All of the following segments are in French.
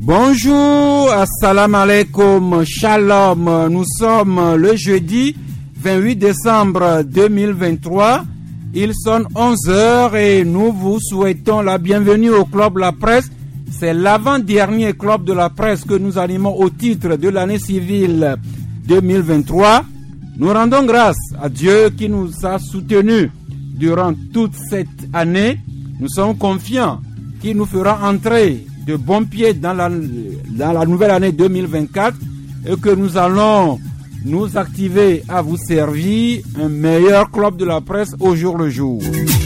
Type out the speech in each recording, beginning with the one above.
Bonjour, assalamu alaikum, shalom. Nous sommes le jeudi 28 décembre 2023. Il sonne 11h et nous vous souhaitons la bienvenue au Club La Presse. C'est l'avant-dernier Club de la Presse que nous animons au titre de l'année civile 2023. Nous rendons grâce à Dieu qui nous a soutenus durant toute cette année. Nous sommes confiants qu'il nous fera entrer de bons pieds dans la nouvelle année 2024 et que nous allons nous activer à vous servir un meilleur Club de la Presse au jour le jour.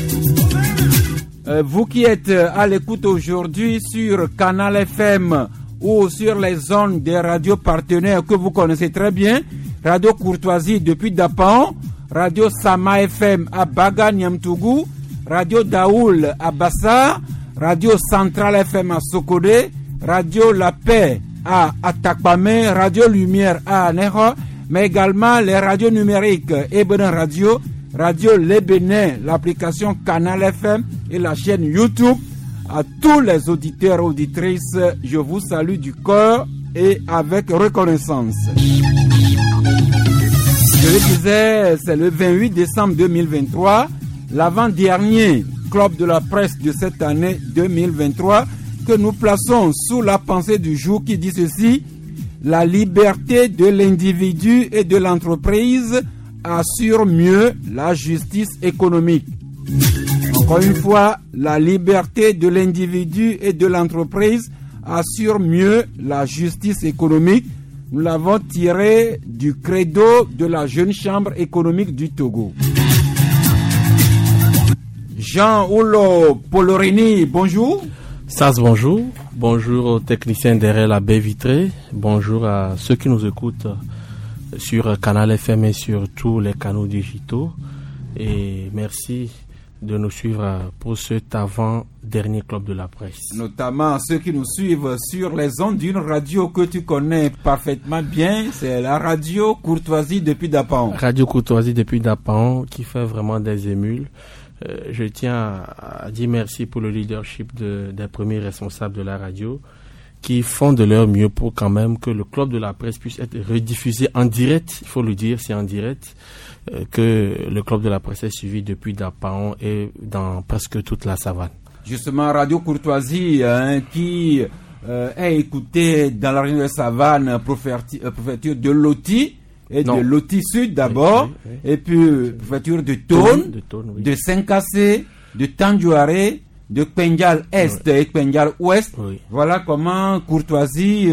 Vous qui êtes à l'écoute aujourd'hui sur Canal FM ou sur les zones des radios partenaires que vous connaissez très bien, Radio Courtoisie depuis Dapaon, Radio Sama FM à Baga Niamtougou, Radio Daoul à Bassa, Radio Centrale FM à Sokodé, Radio La Paix à Atakpame, Radio Lumière à Aneho, mais également les radios numériques Ebenen Radio, Radio Les Bénin, l'application Canal FM et la chaîne YouTube. À tous les auditeurs et auditrices, je vous salue du cœur et avec reconnaissance. Je le disais, c'est le 28 décembre 2023, l'avant-dernier Club de la Presse de cette année 2023 que nous plaçons sous la pensée du jour qui dit ceci: la liberté de l'individu et de l'entreprise assure mieux la justice économique. Encore une fois, la liberté de l'individu et de l'entreprise assure mieux la justice économique. Nous l'avons tiré du credo de la Jeune Chambre économique du Togo. Jean-Oulo Polorini, bonjour. Sas, bonjour. Bonjour aux techniciens derrière la baie vitrée. Bonjour à ceux qui nous écoutent sur Canal FM et sur tous les canaux digitaux. Et merci de nous suivre pour cet avant-dernier Club de la Presse. Notamment ceux qui nous suivent sur les ondes d'une radio que tu connais parfaitement bien, c'est la Radio Courtoisie depuis Dapaon. Radio Courtoisie depuis Dapaon qui fait vraiment des émules. Je tiens à dire merci pour le leadership des premiers responsables de la radio qui font de leur mieux pour quand même que le Club de la Presse puisse être rediffusé en direct. Il faut le dire, c'est en direct que le Club de la Presse est suivi depuis Dapaon et dans presque toute la savane. Justement, Radio Courtoisie qui est écoutée dans la région de savane, préfecture de Loti, et de Loti Sud d'abord, oui. Et puis préfecture de Tone, oui. De Saint-Cassé, de Tandjouaré, de Pendial Est et Pendial Ouest. Oui. Voilà comment Courtoisie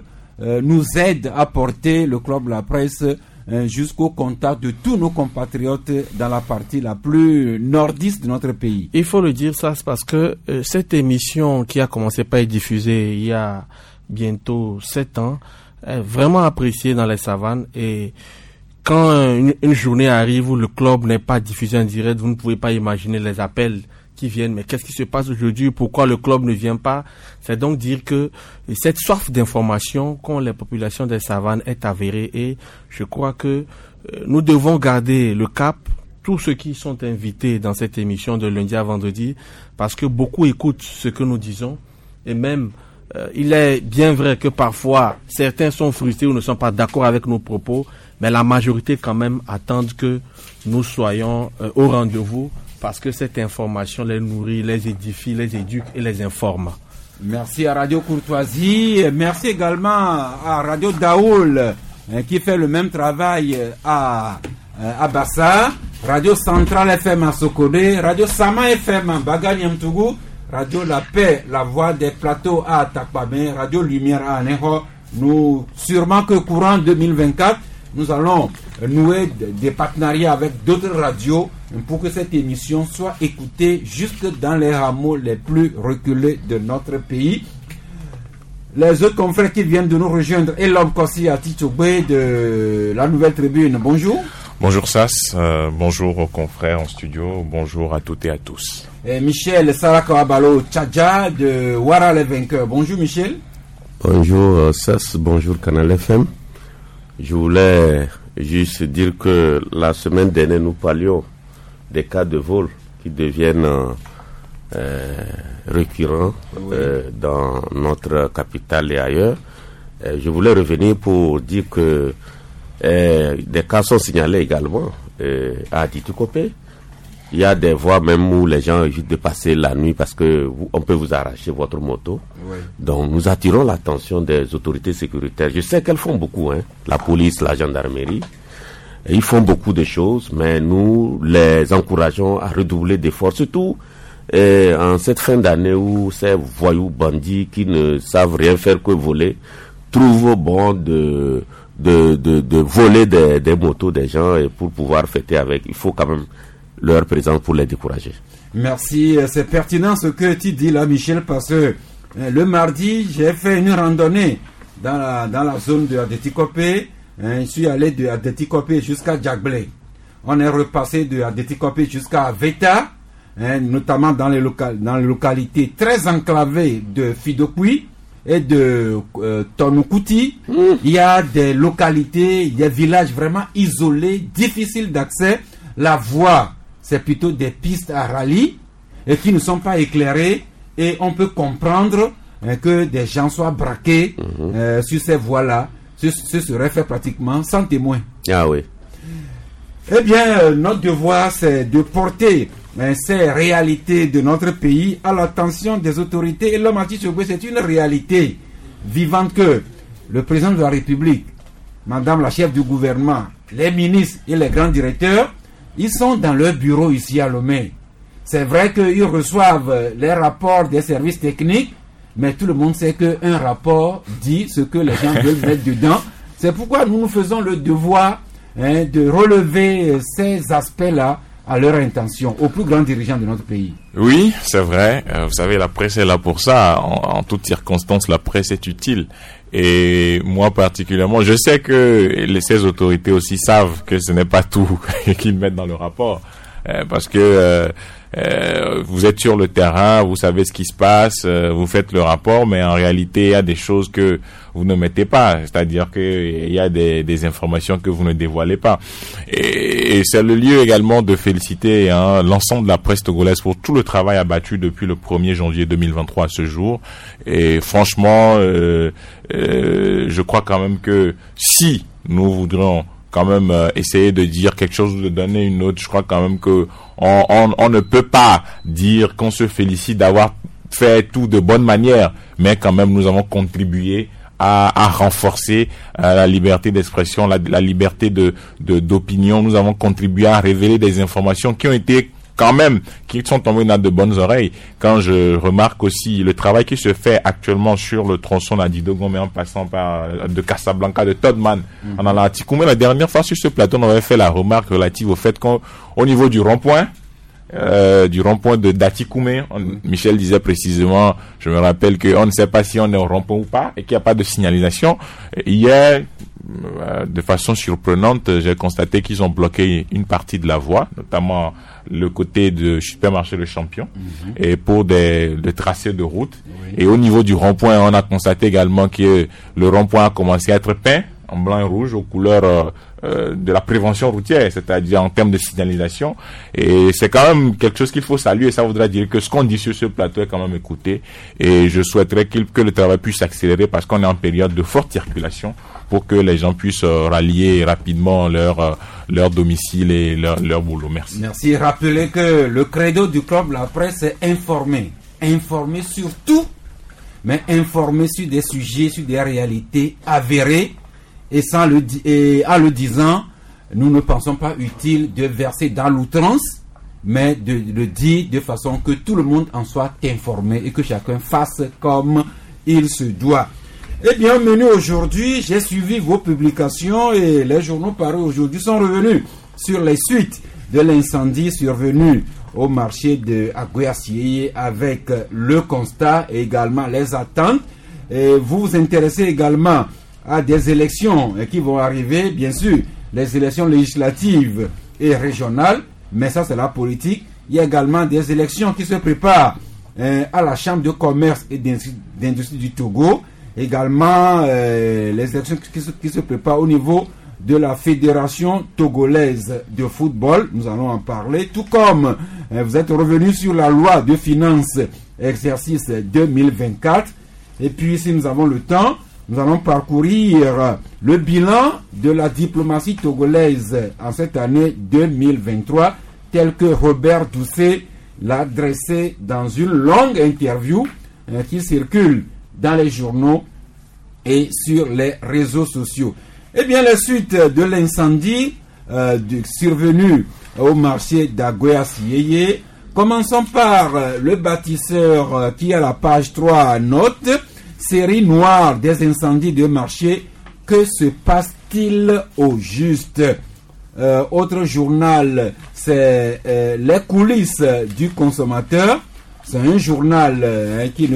nous aide à porter le Club de la Presse jusqu'au contact de tous nos compatriotes dans la partie la plus nordiste de notre pays. Il faut le dire ça, c'est parce que cette émission qui a commencé par être diffusée il y a bientôt 7 ans, est vraiment apprécié dans les savanes, et quand une journée arrive où le club n'est pas diffusé en direct, vous ne pouvez pas imaginer les appels qui viennent. Mais qu'est-ce qui se passe aujourd'hui? Pourquoi le club ne vient pas? C'est donc dire que cette soif d'information qu'ont les populations des savanes est avérée, et je crois que nous devons garder le cap, tous ceux qui sont invités dans cette émission de lundi à vendredi, parce que beaucoup écoutent ce que nous disons, et même il est bien vrai que parfois certains sont frustrés ou ne sont pas d'accord avec nos propos, mais la majorité quand même attendent que nous soyons au rendez-vous, parce que cette information les nourrit, les édifie, les éduque et les informe. Merci à Radio Courtoisie, merci également à Radio Daoul qui fait le même travail à Bassa, Radio Centrale FM à Sokodé, Radio Sama FM à Baga Niamtougou, Radio La Paix, la voix des plateaux à Atakpame, Radio Lumière à Aneho. Nous, sûrement que courant 2024, nous allons nouer des partenariats avec d'autres radios pour que cette émission soit écoutée jusque dans les hameaux les plus reculés de notre pays. Les autres confrères qui viennent de nous rejoindre, Elom Kossi à Titougbé de la Nouvelle Tribune, bonjour. Bonjour Sas, bonjour aux confrères en studio, bonjour à toutes et à tous. Et Michel Sarakawabalo Tchadja de Ouara les Vainqueurs, bonjour Michel. Bonjour Sas, bonjour Canal FM. Je voulais juste dire que la semaine dernière nous parlions des cas de vol qui deviennent récurrents dans notre capitale et ailleurs. Je voulais revenir pour dire que des cas sont signalés également à Aditi-Kopé. Il y a des voies même où les gens évitent de passer la nuit parce que on peut vous arracher votre moto. Oui. Donc nous attirons l'attention des autorités sécuritaires. Je sais qu'elles font beaucoup, la police, la gendarmerie. Et ils font beaucoup de choses, mais nous les encourageons à redoubler d'efforts, surtout en cette fin d'année où ces voyous bandits qui ne savent rien faire que voler trouvent bon de voler des motos des gens et pour pouvoir fêter avec. Il faut quand même leur présence pour les décourager. Merci, c'est pertinent ce que tu dis là, Michel, parce que le mardi, j'ai fait une randonnée dans la zone de Aditi-Kopé. Je suis allé de Aditi-Kopé jusqu'à Djagblé. On est repassé de Aditi-Kopé jusqu'à Veta, notamment dans les localités très enclavées de Fidokui et de Tonukouti. Il y a des localités, des villages vraiment isolés, difficiles d'accès. La voie, c'est plutôt des pistes à rallye et qui ne sont pas éclairées, et on peut comprendre que des gens soient braqués sur ces voies-là. Ce serait fait pratiquement sans témoin. Ah oui. Eh bien, notre devoir, c'est de porter ces réalités de notre pays à l'attention des autorités. Et l'homme Aditi-Kopé, c'est une réalité vivante que le président de la République, Madame la chef du gouvernement, les ministres et les grands directeurs, ils sont dans leur bureau ici à Lomé. C'est vrai qu'ils reçoivent les rapports des services techniques, mais tout le monde sait qu'un rapport dit ce que les gens veulent mettre dedans. C'est pourquoi nous faisons le devoir de relever ces aspects-là à leur intention, aux plus grands dirigeants de notre pays. Oui, c'est vrai. Vous savez, la presse est là pour ça. En toutes circonstances, la presse est utile. Et moi particulièrement, je sais que ces autorités aussi savent que ce n'est pas tout qu'ils mettent dans le rapport. Parce que vous êtes sur le terrain, vous savez ce qui se passe, vous faites le rapport, mais en réalité, il y a des choses que vous ne mettez pas. C'est-à-dire qu'il y a des informations que vous ne dévoilez pas. Et c'est le lieu également de féliciter l'ensemble de la presse togolaise pour tout le travail abattu depuis le 1er janvier 2023 à ce jour. Et franchement, je crois quand même que si nous voudrions quand même essayer de dire quelque chose ou de donner une autre, je crois quand même que on ne peut pas dire qu'on se félicite d'avoir fait tout de bonne manière, mais quand même nous avons contribué à renforcer la liberté d'expression, la liberté d'opinion. Nous avons contribué à révéler des informations qui ont été quand même, qui sont tombés dans de bonnes oreilles. Quand je remarque aussi le travail qui se fait actuellement sur le tronçon d'Adidogomé en passant par de Casablanca, de Todman, en allant à Tikoumé. La dernière fois sur ce plateau, on avait fait la remarque relative au fait qu'au niveau du rond-point de Datikoumé, Michel disait précisément, je me rappelle qu'on ne sait pas si on est au rond-point ou pas et qu'il n'y a pas de signalisation. Hier, de façon surprenante, j'ai constaté qu'ils ont bloqué une partie de la voie, notamment le côté de supermarché Le Champion, et pour des tracés de route. Oui. Et au niveau du rond-point, on a constaté également que le rond-point a commencé à être peint en blanc et rouge aux couleurs de la prévention routière, c'est-à-dire en termes de signalisation. Et c'est quand même quelque chose qu'il faut saluer. Ça voudrait dire que ce qu'on dit sur ce plateau est quand même écouté. Et je souhaiterais que le travail puisse s'accélérer parce qu'on est en période de forte circulation pour que les gens puissent rallier rapidement leur domicile et leur boulot. Merci. Merci. Rappelez que le credo du club La Presse est informer. Informer sur tout, mais informer sur des sujets, sur des réalités avérées. Et en le disant, nous ne pensons pas utile de verser dans l'outrance, mais de le dire de façon que tout le monde en soit informé et que chacun fasse comme il se doit. Eh bien, menu aujourd'hui, j'ai suivi vos publications et les journaux parus aujourd'hui sont revenus sur les suites de l'incendie survenu au marché de Aguiasié avec le constat et également les attentes. Et vous vous intéressez également à des élections qui vont arriver, bien sûr, les élections législatives et régionales, mais ça c'est la politique. Il y a également des élections qui se préparent à la Chambre de commerce et d'industrie du Togo. Également les élections qui se préparent au niveau de la Fédération togolaise de football, nous allons en parler, tout comme vous êtes revenu sur la loi de finances exercice 2024. Et puis, si nous avons le temps, nous allons parcourir le bilan de la diplomatie togolaise en cette année 2023, tel que Robert Doucet l'a dressé dans une longue interview qui circule dans les journaux et sur les réseaux sociaux. Eh bien, la suite de l'incendie survenu au marché d'Aguea-Sieye. Commençons par le bâtisseur qui, à la page 3, note « Série noire des incendies de marché, que se passe-t-il au juste ?» Autre journal, c'est les coulisses du consommateur. C'est un journal qui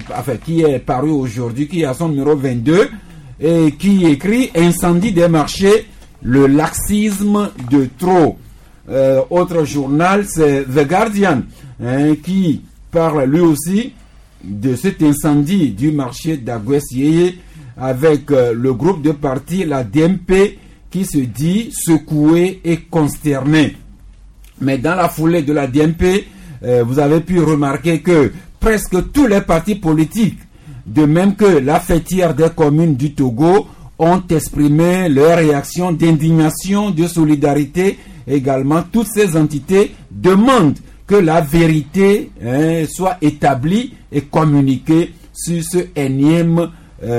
est paru aujourd'hui, qui a son numéro 22 et qui écrit « Incendie des marchés, le laxisme de trop ». Autre journal, c'est The Guardian, qui parle lui aussi de cet incendie du marché d'Aguea-Sieye avec le groupe de parti, la DMP, qui se dit secoué et consterné. Mais dans la foulée de la DMP, vous avez pu remarquer que presque tous les partis politiques, de même que la fêtière des communes du Togo, ont exprimé leur réaction d'indignation, de solidarité. Également, toutes ces entités demandent que la vérité soit établie et communiquée sur ce énième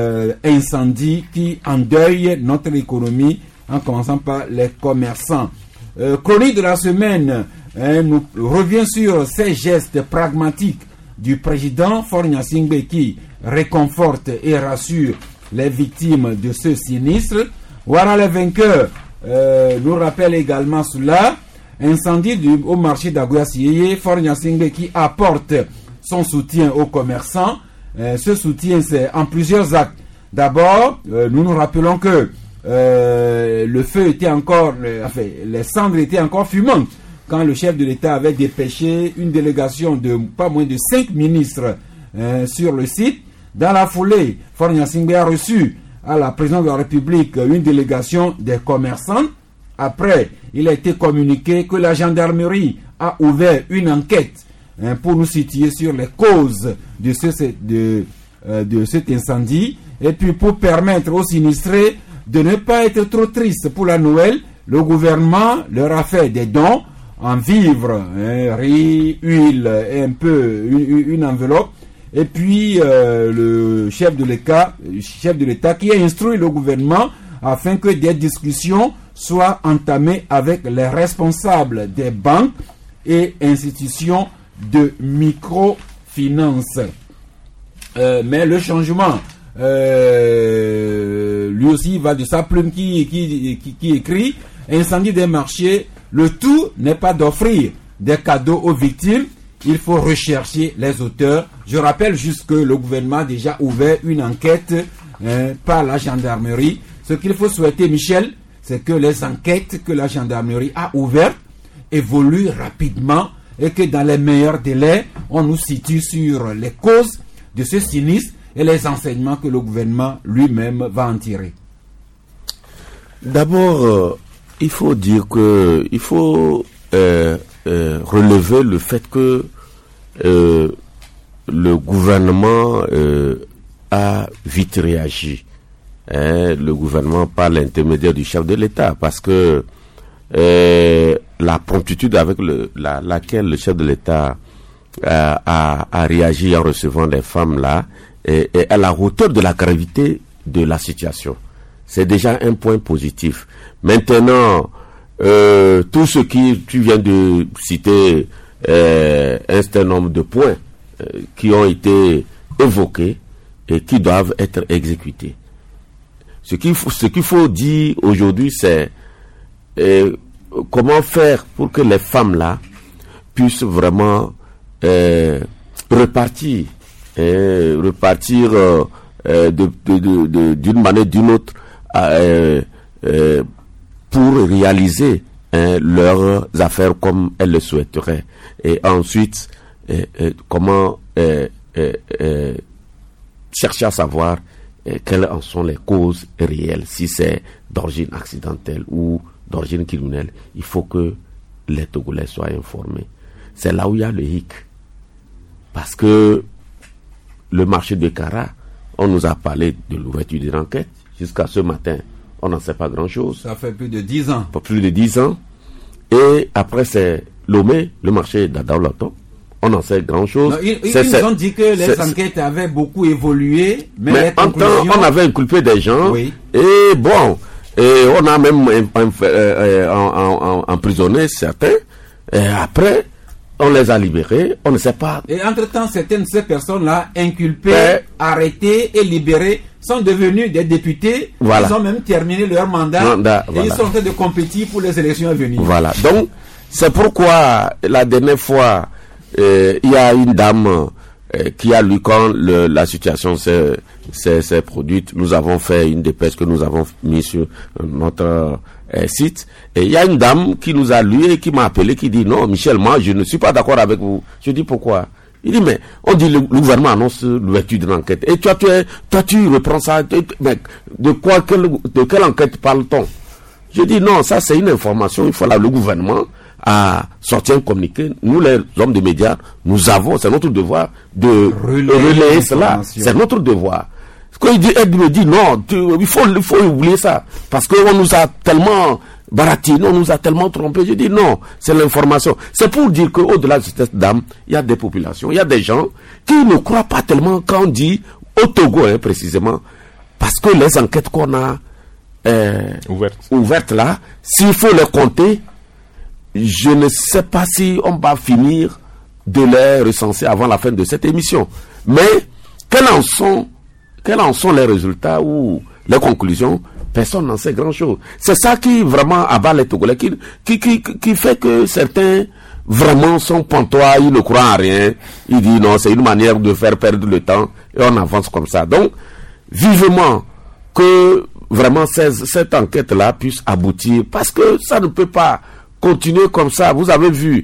incendie qui endeuille notre économie, en commençant par les commerçants. Chronique de la semaine nous revient sur ces gestes pragmatiques du président Faure Gnassingbé qui réconforte et rassure les victimes de ce sinistre. Voilà les vainqueurs. Nous rappelle également cela, incendie au marché d'Aguea-Sieye, Faure Gnassingbé qui apporte son soutien aux commerçants. Ce soutien, c'est en plusieurs actes. D'abord, nous nous rappelons que le feu était encore, les cendres étaient encore fumantes quand le chef de l'État avait dépêché une délégation de pas moins de 5 ministres sur le site. Dans la foulée, Faure Gnassingbé a reçu à la présidence de la République une délégation des commerçants. Après, il a été communiqué que la gendarmerie a ouvert une enquête pour nous situer sur les causes de cet incendie et puis pour permettre aux sinistrés de ne pas être trop tristes pour la Noël. Le gouvernement leur a fait des dons en vivres, riz, huile et un peu une enveloppe. Et puis le chef de l'État qui a instruit le gouvernement afin que des discussions soient entamées avec les responsables des banques et institutions de microfinance. Mais le changement, lui aussi va de sa plume qui écrit « Incendie des marchés, le tout n'est pas d'offrir des cadeaux aux victimes, il faut rechercher les auteurs. » Je rappelle juste que le gouvernement a déjà ouvert une enquête par la gendarmerie. Ce qu'il faut souhaiter, Michel, c'est que les enquêtes que la gendarmerie a ouvertes évoluent rapidement et que dans les meilleurs délais, on nous situe sur les causes de ce sinistre et les enseignements que le gouvernement lui-même va en tirer. D'abord, il faut dire que il faut relever le fait que le gouvernement a vite réagi. Le gouvernement par l'intermédiaire du chef de l'État, parce que la promptitude avec laquelle le chef de l'État a réagi en recevant les femmes là est à la hauteur de la gravité de la situation. C'est déjà un point positif. Maintenant, tout ce qui tu viens de citer, un certain nombre de points qui ont été évoqués et qui doivent être exécutés. Ce qu'il faut dire aujourd'hui, c'est comment faire pour que les femmes là puissent vraiment repartir d'une manière ou d'une autre pour réaliser leurs affaires comme elles le souhaiteraient. Et ensuite, comment chercher à savoir quelles en sont les causes réelles. Si c'est d'origine accidentelle ou d'origine criminelle, il faut que les Togolais soient informés. c'est là où il y a le hic. Parce que le marché de Kara, on nous a parlé de l'ouverture d'une enquête. Jusqu'à ce matin, on n'en sait pas grand-chose. Ça fait plus de 10 ans. Pas plus de 10 ans. Et après, c'est Lomé, le marché d'Adaolato. On en sait grand-chose. Ils nous ont dit que les enquêtes avaient beaucoup évolué, mais en temps, on avait inculpé des gens. Oui. Et bon, on a même emprisonné certains. Et après, on les a libérés. On ne sait pas. Et entre-temps, certaines de ces personnes-là, inculpées, arrêtées et libérées, sont devenus des députés. Voilà. Ils ont même terminé leur mandat. Et ils sont en train de compétir pour les élections à venir. Voilà. Donc, c'est pourquoi la dernière fois, il y a une dame qui a lu quand la situation s'est produite. Nous avons fait une dépêche que nous avons mis sur notre site. Et il y a une dame qui nous a lu et qui m'a appelé, qui dit non, Michel, moi je ne suis pas d'accord avec vous. Je dis pourquoi? Il dit mais on dit le gouvernement annonce l'ouverture d'une enquête. Et toi tu reprends ça. Mais de quelle enquête parle-t-on? Je dis non, ça c'est une information. Il faut le gouvernement à sortir un communiqué. Nous, les hommes de médias, c'est notre devoir de relayer cela. C'est notre devoir. Quand elle me dit non, il faut oublier ça. Parce qu'on nous a tellement baratiné, on nous a tellement trompé. Je dis non, c'est l'information. C'est pour dire qu'au-delà de cette dame, il y a des populations, il y a des gens qui ne croient pas tellement quand on dit au Togo, précisément. Parce que les enquêtes qu'on a ouvertes là, s'il faut les compter, je ne sais pas si on va finir de les recenser avant la fin de cette émission. Mais quels en sont les résultats ou les conclusions? Personne n'en sait grand-chose. C'est ça qui vraiment abat les Togolais, qui fait que certains vraiment sont pantois, ils ne croient en rien. Ils disent non, c'est une manière de faire perdre le temps et on avance comme ça. Donc, vivement que vraiment cette enquête-là puisse aboutir, parce que ça ne peut pas continuer comme ça. Vous avez vu,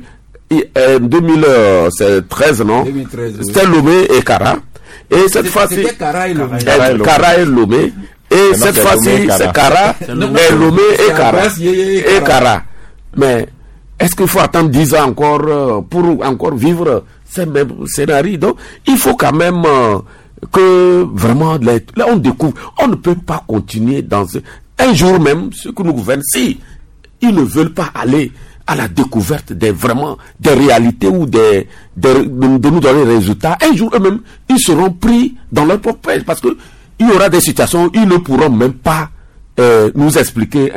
2013, non? 2013, oui. C'était Lomé et Kara. Et cette fois-ci, c'était Kara et Lomé. Kara et Lomé. Et cette fois-ci, c'est Kara, Lomé et Kara. Mais est-ce qu'il faut attendre 10 ans encore pour encore vivre ces mêmes scénarios? Donc, il faut quand même que vraiment, là on découvre. On ne peut pas continuer dans un jour même, ceux qui nous gouvernent, si ils ne veulent pas aller à la découverte des réalités ou de nous donner des résultats, un jour eux-mêmes, ils seront pris dans leur propre piège, parce que il y aura des situations où ils ne pourront même pas nous expliquer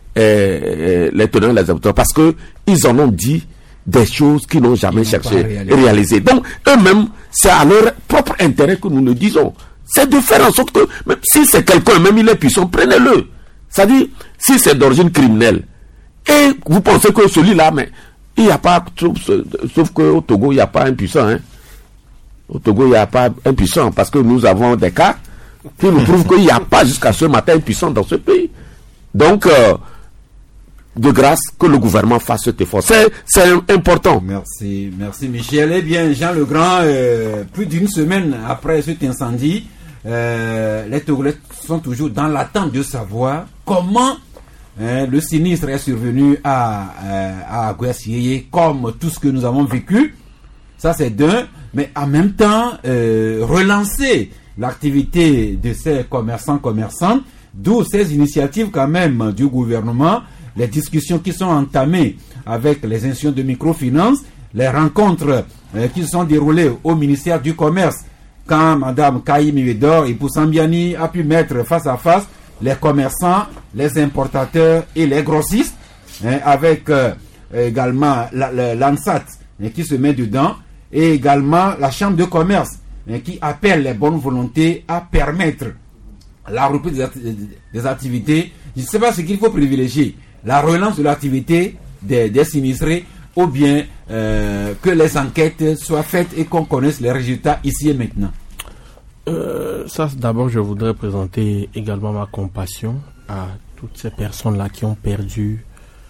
les tenants et les aboutissants, parce que ils en ont dit des choses qu'ils n'ont jamais cherché à réaliser. Donc eux-mêmes, c'est à leur propre intérêt que nous le disons. C'est de faire en sorte que, même si c'est quelqu'un, même il est puissant, prenez-le. C'est-à-dire, si c'est d'origine criminelle, et vous pensez que celui-là, mais il n'y a pas, sauf qu'au Togo, il n'y a pas un puissant. Au Togo, il n'y a pas un puissant, parce que nous avons des cas qui nous prouvent qu'il n'y a pas jusqu'à ce matin un puissant dans ce pays. Donc, de grâce que le gouvernement fasse cet effort. C'est important. Merci Michel. Eh bien, Jean Legrand, plus d'une semaine après cet incendie, les Togolais sont toujours dans l'attente de savoir comment le sinistre est survenu à Gouassié, comme tout ce que nous avons vécu. Ça, c'est d'un. Mais en même temps, relancer l'activité de ces commerçantes, d'où ces initiatives quand même du gouvernement, les discussions qui sont entamées avec les institutions de microfinance, les rencontres qui se sont déroulées au ministère du Commerce, quand Mme Kaïm Ivedor et Poussambiani a pu mettre face à face les commerçants, les importateurs et les grossistes, avec également l'ANSAT qui se met dedans, et également la Chambre de commerce qui appelle les bonnes volontés à permettre la reprise des activités. Je ne sais pas ce qu'il faut privilégier, la relance de l'activité des sinistrés, ou bien que les enquêtes soient faites et qu'on connaisse les résultats ici et maintenant. Ça, d'abord, je voudrais présenter également ma compassion à toutes ces personnes-là qui ont perdu,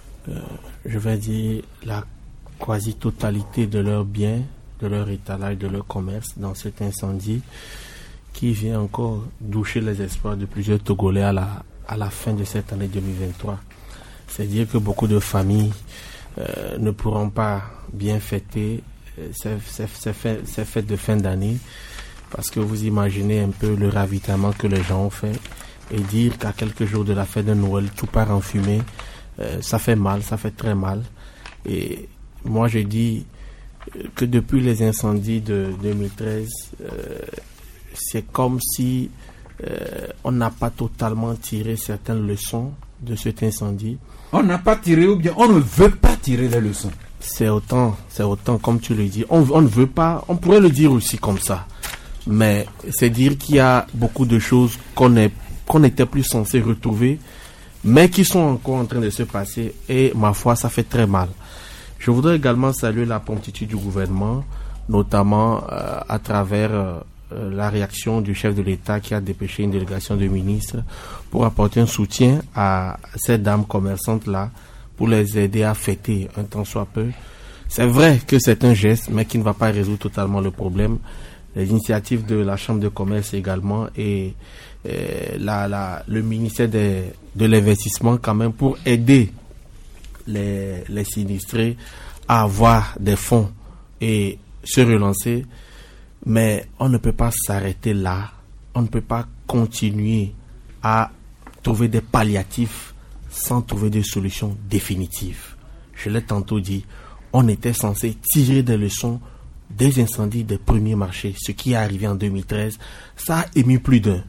je vais dire, la quasi-totalité de leurs biens, de leur étalage, de leur commerce dans cet incendie qui vient encore doucher les espoirs de plusieurs Togolais à la fin de cette année 2023. C'est-à-dire que beaucoup de familles ne pourront pas bien fêter ces fêtes de fin d'année, parce que vous imaginez un peu le ravitaillement que les gens ont fait, et dire qu'à quelques jours de la fête de Noël, tout part en fumée, ça fait mal, ça fait très mal. Et moi je dis que depuis les incendies de 2013, c'est comme si on n'a pas totalement tiré certaines leçons de cet incendie. On n'a pas tiré, ou bien on ne veut pas tirer les leçons. C'est autant comme tu le dis. On ne veut pas, on pourrait le dire aussi comme ça. Mais c'est dire qu'il y a beaucoup de choses qu'on n'était plus censé retrouver, mais qui sont encore en train de se passer. Et ma foi, ça fait très mal. Je voudrais également saluer la promptitude du gouvernement, notamment à travers la réaction du chef de l'État qui a dépêché une délégation de ministres pour apporter un soutien à ces dames commerçantes-là, pour les aider à fêter un tant soit peu. C'est vrai que c'est un geste, mais qui ne va pas résoudre totalement le problème. Les initiatives de la Chambre de commerce également et le ministère de l'investissement quand même pour aider les sinistrés à avoir des fonds et se relancer. Mais on ne peut pas s'arrêter là. On ne peut pas continuer à trouver des palliatifs sans trouver des solutions définitives. Je l'ai tantôt dit, on était censé tirer des leçons des incendies des premiers marchés. Ce qui est arrivé en 2013, ça a émis plus d'un.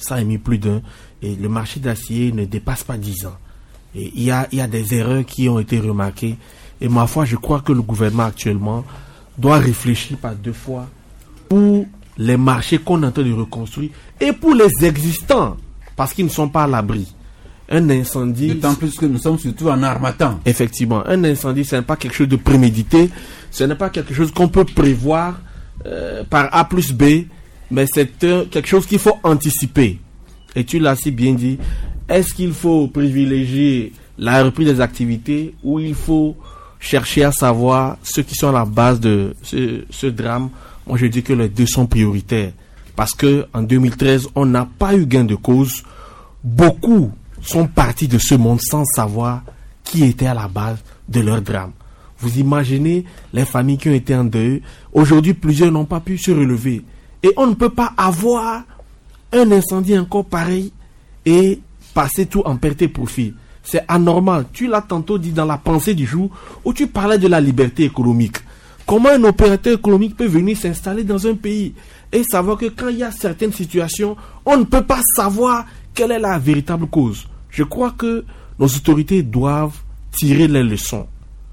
Et le marché d'acier ne dépasse pas 10 ans. Et il y a des erreurs qui ont été remarquées. Et ma foi, je crois que le gouvernement actuellement doit réfléchir par deux fois pour les marchés qu'on est en train de reconstruire et pour les existants, parce qu'ils ne sont pas à l'abri. Un incendie... D'autant plus que nous sommes surtout en Harmattan. Effectivement, un incendie, ce n'est pas quelque chose de prémédité, ce n'est pas quelque chose qu'on peut prévoir par A plus B, mais c'est quelque chose qu'il faut anticiper. Et tu l'as si bien dit, est-ce qu'il faut privilégier la reprise des activités ou il faut chercher à savoir ceux qui sont à la base de ce drame? Moi, je dis que les deux sont prioritaires. Parce que en 2013, on n'a pas eu gain de cause. Beaucoup sont partis de ce monde sans savoir qui était à la base de leur drame. Vous imaginez les familles qui ont été en deuil. Aujourd'hui, plusieurs n'ont pas pu se relever. Et on ne peut pas avoir un incendie encore pareil et passer tout en perte et profit. C'est anormal. Tu l'as tantôt dit dans la pensée du jour où tu parlais de la liberté économique. Comment un opérateur économique peut venir s'installer dans un pays et savoir que quand il y a certaines situations, on ne peut pas savoir quelle est la véritable cause. Je crois que nos autorités doivent tirer les leçons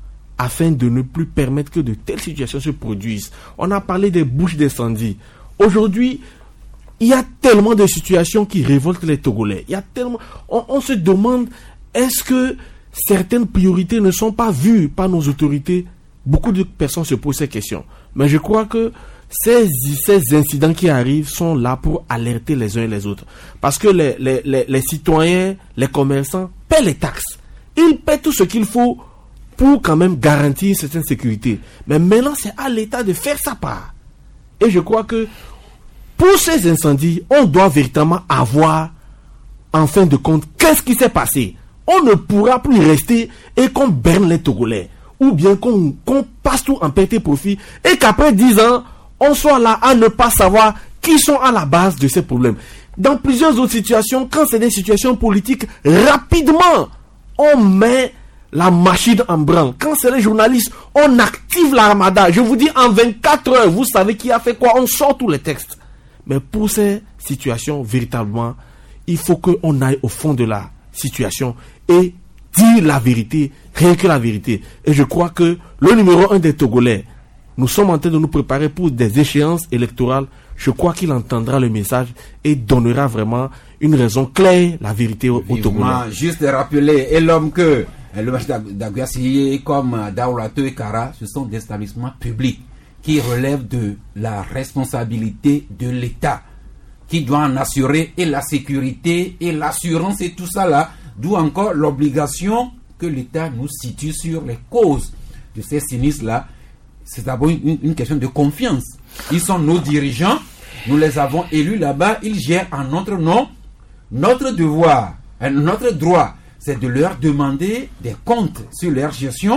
afin de ne plus permettre que de telles situations se produisent. On a parlé des bouches d'incendie. Aujourd'hui, il y a tellement de situations qui révoltent les Togolais. Il y a tellement... On se demande, est-ce que certaines priorités ne sont pas vues par nos autorités? Beaucoup de personnes se posent ces questions. Mais je crois que ces incidents qui arrivent sont là pour alerter les uns et les autres. Parce que les citoyens, les commerçants paient les taxes. Ils paient tout ce qu'il faut pour quand même garantir une certaine sécurité. Mais maintenant, c'est à l'État de faire sa part. Et je crois que pour ces incendies, on doit véritablement avoir, en fin de compte, qu'est-ce qui s'est passé. On ne pourra plus rester et qu'on berne les Togolais. Ou bien qu'on passe tout en perte et profit. Et qu'après 10 ans, on soit là à ne pas savoir qui sont à la base de ces problèmes. Dans plusieurs autres situations, quand c'est des situations politiques, rapidement, on met la machine en branle. Quand c'est les journalistes, on active l'armada. Je vous dis, en 24 heures, vous savez qui a fait quoi, on sort tous les textes. Mais pour ces situations, véritablement, il faut qu'on aille au fond de la situation et dire la vérité, rien que la vérité. Et je crois que le numéro 1 des Togolais, nous sommes en train de nous préparer pour des échéances électorales. Je crois qu'il entendra le message et donnera vraiment une raison claire, la vérité aux Togolais. Juste rappeler, et l'homme que le marché d'Aguassi comme Daoulato et Kara, ce sont des établissements publics qui relèvent de la responsabilité de l'État, qui doit en assurer et la sécurité et l'assurance et tout ça là, d'où encore l'obligation que l'État nous situe sur les causes de ces sinistres là. C'est d'abord une question de confiance. Ils sont nos dirigeants, nous les avons élus là-bas, ils gèrent en notre nom. Notre devoir, notre droit, c'est de leur demander des comptes sur leur gestion.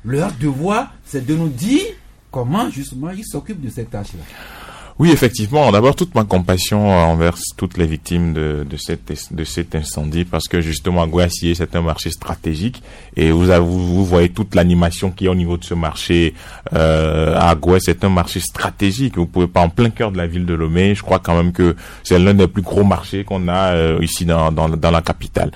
leur devoir, c'est de nous dire comment justement ils s'occupent de cette tâche-là. Oui, effectivement. D'abord, toute ma compassion envers toutes les victimes de cet incendie, parce que justement, à Gouassié, c'est un marché stratégique, et vous voyez toute l'animation qu'il y a au niveau de ce marché. À Gouassié, c'est un marché stratégique. Vous pouvez pas, en plein cœur de la ville de Lomé, je crois quand même que c'est l'un des plus gros marchés qu'on a ici dans la capitale.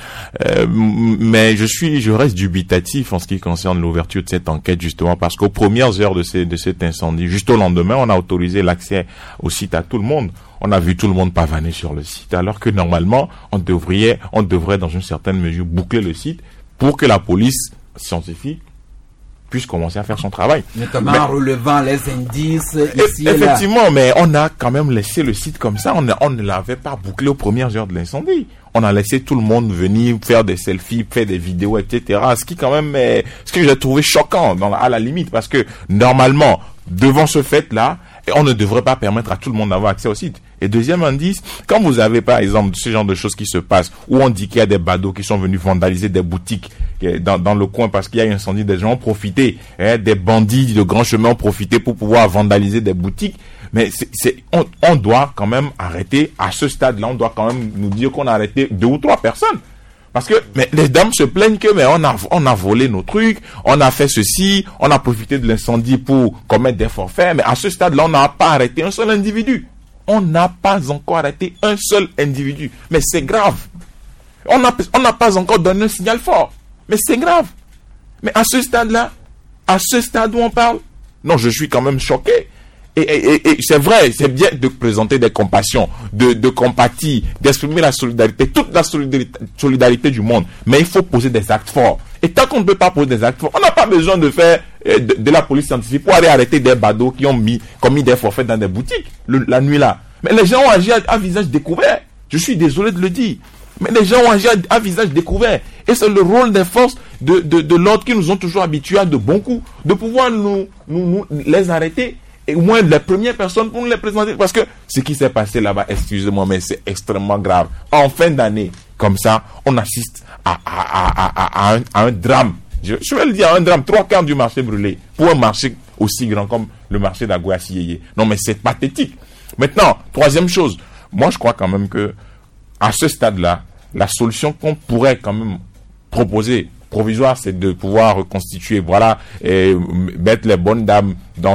Mais je reste dubitatif en ce qui concerne l'ouverture de cette enquête, justement, parce qu'aux premières heures de cet incendie, juste au lendemain, on a autorisé l'accès au site à tout le monde. On a vu tout le monde pavaner sur le site, alors que normalement, on devrait dans une certaine mesure boucler le site pour que la police scientifique puisse commencer à faire son travail. Notamment en relevant les indices ici et effectivement, là. Mais on a quand même laissé le site comme ça. On ne l'avait pas bouclé aux premières heures de l'incendie. On a laissé tout le monde venir faire des selfies, faire des vidéos, etc. Ce qui quand même est, ce que j'ai trouvé choquant à la limite, parce que normalement, devant ce fait-là, on ne devrait pas permettre à tout le monde d'avoir accès au site. Et deuxième indice, quand vous avez par exemple ce genre de choses qui se passent, où on dit qu'il y a des badauds qui sont venus vandaliser des boutiques dans le coin parce qu'il y a eu un incendie, des gens ont profité, des bandits de grand chemin ont profité pour pouvoir vandaliser des boutiques. Mais on doit quand même arrêter à ce stade-là, on doit quand même nous dire qu'on a arrêté 2 ou 3 personnes. Parce que les dames se plaignent que on a volé nos trucs, on a fait ceci, on a profité de l'incendie pour commettre des forfaits, mais à ce stade-là, on n'a pas arrêté un seul individu. On n'a pas encore arrêté un seul individu. Mais c'est grave. On n'a pas encore donné un signal fort. Mais c'est grave. Mais à ce stade-là, à ce stade où on parle, non, je suis quand même choqué. Et c'est vrai, c'est bien de présenter des compassions, de compatir, d'exprimer la solidarité, toute la solidarité du monde. Mais il faut poser des actes forts. Et tant qu'on ne peut pas poser des actes forts, on n'a pas besoin de faire de la police scientifique pour aller arrêter des badauds qui ont commis des forfaits dans des boutiques la nuit là. Mais les gens ont agi à visage découvert. Je suis désolé de le dire. Mais les gens ont agi à visage découvert. Et c'est le rôle des forces de l'ordre qui nous ont toujours habitués à de bons coups, de pouvoir nous les arrêter. Et au moins les premières personnes pour nous les présenter. Parce que ce qui s'est passé là-bas, excusez-moi, mais c'est extrêmement grave. En fin d'année, comme ça, on assiste à un drame. Je vais le dire, un drame. 3/4 du marché brûlé. Pour un marché aussi grand comme le marché d'Agouassié. Non, mais c'est pathétique. Maintenant, troisième chose. Moi, je crois quand même que à ce stade-là, la solution qu'on pourrait quand même proposer provisoire, c'est de pouvoir reconstituer, voilà, et mettre les bonnes dames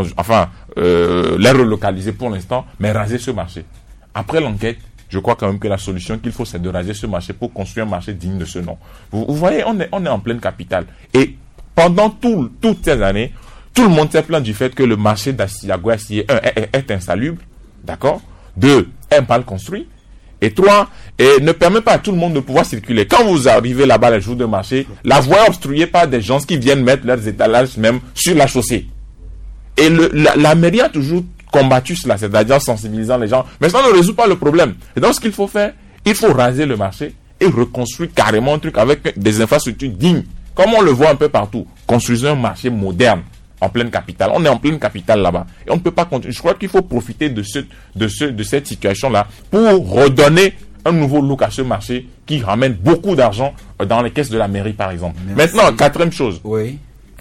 les relocaliser pour l'instant, mais raser ce marché. Après l'enquête, je crois quand même que la solution qu'il faut, c'est de raser ce marché pour construire un marché digne de ce nom. Vous voyez, on est en pleine capitale. Et pendant toutes ces années, tout le monde s'est plaint du fait que le marché d'Agouassié, 1, est insalubre, d'accord, 2, est mal construit, et 3, ne permet pas à tout le monde de pouvoir circuler. Quand vous arrivez là-bas les jours de marché, la voie est obstruée par des gens qui viennent mettre leurs étalages même sur la chaussée. Et la mairie a toujours combattu cela, c'est-à-dire en sensibilisant les gens. Mais ça ne résout pas le problème. Et donc ce qu'il faut faire, il faut raser le marché et reconstruire carrément un truc avec des infrastructures dignes. Comme on le voit un peu partout. Construisons un marché moderne en pleine capitale. On est en pleine capitale là-bas. Et on ne peut pas continuer. Je crois qu'il faut profiter de cette situation-là pour redonner un nouveau look à ce marché qui ramène beaucoup d'argent dans les caisses de la mairie, par exemple. Merci. Maintenant, quatrième chose. Oui.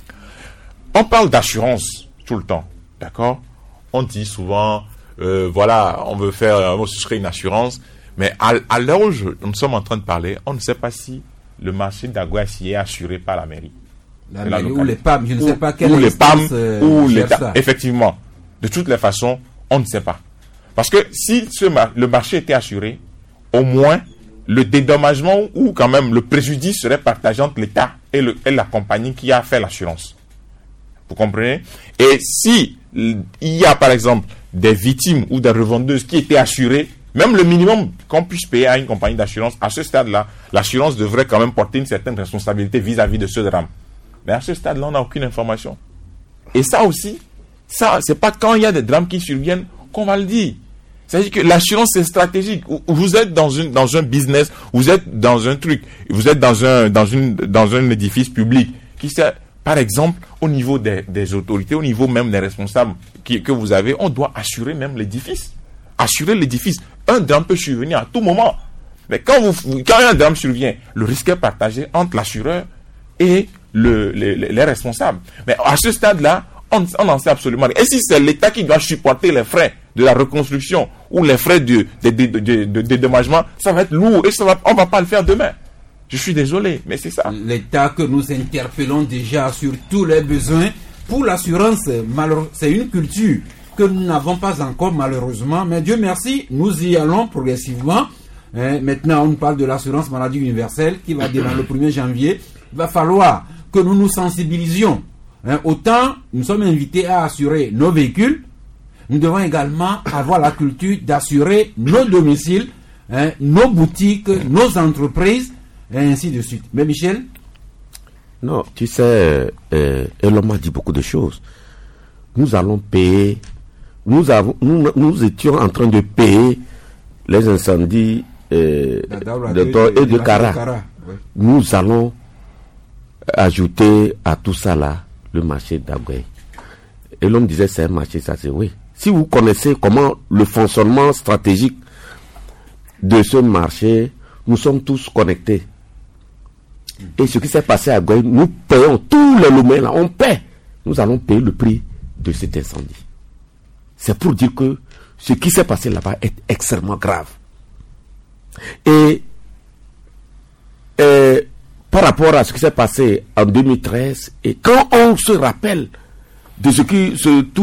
On parle d'assurance tout le temps. D'accord? On dit souvent, voilà, on veut souscrire une assurance. Mais à l'heure où nous sommes en train de parler, on ne sait pas si le marché d'Agouassié est assuré par la mairie. La mairie ou les PAM, je ne sais pas quelle ou les PAM ou l'État. Effectivement. De toutes les façons, on ne sait pas. Parce que si le marché était assuré, au moins, le dédommagement ou quand même le préjudice serait partagé entre l'État et la compagnie qui a fait l'assurance. Vous comprenez? Et si il y a par exemple des victimes ou des revendeuses qui étaient assurées, même le minimum qu'on puisse payer à une compagnie d'assurance, à ce stade-là, l'assurance devrait quand même porter une certaine responsabilité vis-à-vis de ce drame. Mais à ce stade-là, on n'a aucune information. Et ça aussi, c'est pas quand il y a des drames qui surviennent qu'on va le dire. C'est-à-dire que l'assurance, c'est stratégique. Vous êtes dans un business, vous êtes dans un truc, vous êtes dans un édifice public qui sert. Par exemple, au niveau des autorités, au niveau même des responsables que vous avez, on doit assurer même l'édifice. Assurer l'édifice. Un drame peut survenir à tout moment. Mais quand un drame survient, le risque est partagé entre l'assureur et les responsables. Mais à ce stade-là, on n'en sait absolument rien. Et si c'est l'État qui doit supporter les frais de la reconstruction ou les frais de dédommagement, ça va être lourd et on va pas le faire demain. Je suis désolé, mais c'est ça. L'État que nous interpellons déjà sur tous les besoins. Pour l'assurance, c'est une culture que nous n'avons pas encore malheureusement, mais Dieu merci, nous y allons progressivement. Maintenant, on parle de l'assurance maladie universelle qui va démarrer le 1er janvier. Il va falloir que nous nous sensibilisions. Autant nous sommes invités à assurer nos véhicules, nous devons également avoir la culture d'assurer nos domiciles, nos boutiques, nos entreprises, et ainsi de suite. Mais Michel? Non, tu sais, l'homme a dit beaucoup de choses. Nous allons payer, nous étions en train de payer les incendies de Kara. Oui. Nous allons ajouter à tout ça là le marché d'Agué. Et l'homme disait c'est un marché, ça c'est oui. Si vous connaissez comment le fonctionnement stratégique de ce marché, nous sommes tous connectés. Et ce qui s'est passé à Agué, nous payons tous les Lomé là, on paie. Nous allons payer le prix de cet incendie. C'est pour dire que ce qui s'est passé là-bas est extrêmement grave. Et par rapport à ce qui s'est passé en 2013, et quand on se rappelle de ce qui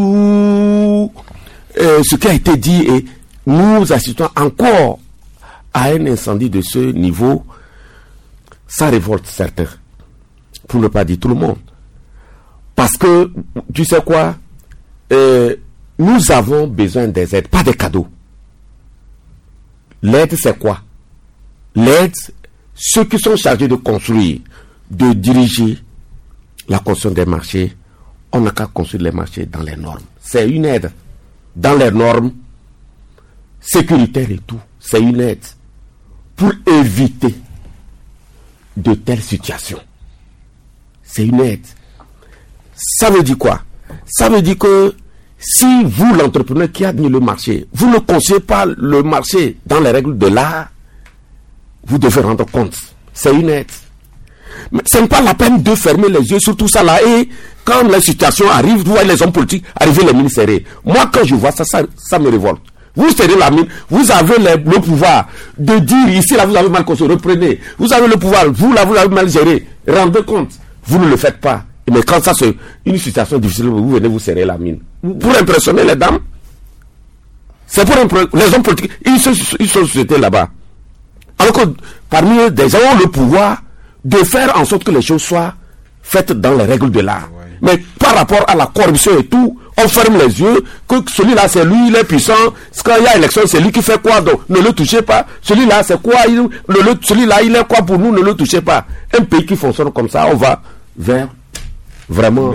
a été dit, et nous assistons encore à un incendie de ce niveau, ça révolte certains, pour ne pas dire tout le monde. Parce que, tu sais quoi, nous avons besoin des aides, pas des cadeaux. L'aide, c'est quoi? L'aide, ceux qui sont chargés de construire, de diriger la construction des marchés, on n'a qu'à construire les marchés dans les normes. C'est une aide. Dans les normes sécuritaires et tout, c'est une aide pour éviter de telles situations. C'est une aide. Ça veut dire quoi? Ça veut dire que si vous, l'entrepreneur qui a mis le marché, vous ne construisez pas le marché dans les règles de l'art, vous devez rendre compte. C'est une aide. Mais ce n'est pas la peine de fermer les yeux sur tout ça là. Et quand la situation arrive, vous voyez les hommes politiques arriver les mines serrées. Moi, quand je vois ça, ça me révolte. Vous serrez la mine, vous avez le pouvoir de dire ici là vous avez mal construit, reprenez. Vous avez le pouvoir, vous là vous avez mal géré, rendez compte. Vous ne le faites pas. Mais quand ça c'est une situation difficile, vous venez vous serrer la mine. Pour impressionner les dames. C'est pour impressionner les hommes politiques. Ils sont sociétés là-bas. Alors que parmi eux, des gens ont le pouvoir de faire en sorte que les choses soient faites dans les règles de l'art. Ouais. Mais par rapport à la corruption et tout, on ferme les yeux, que celui-là c'est lui, il est puissant, quand il y a élection, c'est lui qui fait quoi, donc ne le touchez pas. Celui-là c'est quoi, celui-là il est quoi pour nous, ne le touchez pas. Un pays qui fonctionne comme ça, on va vers vraiment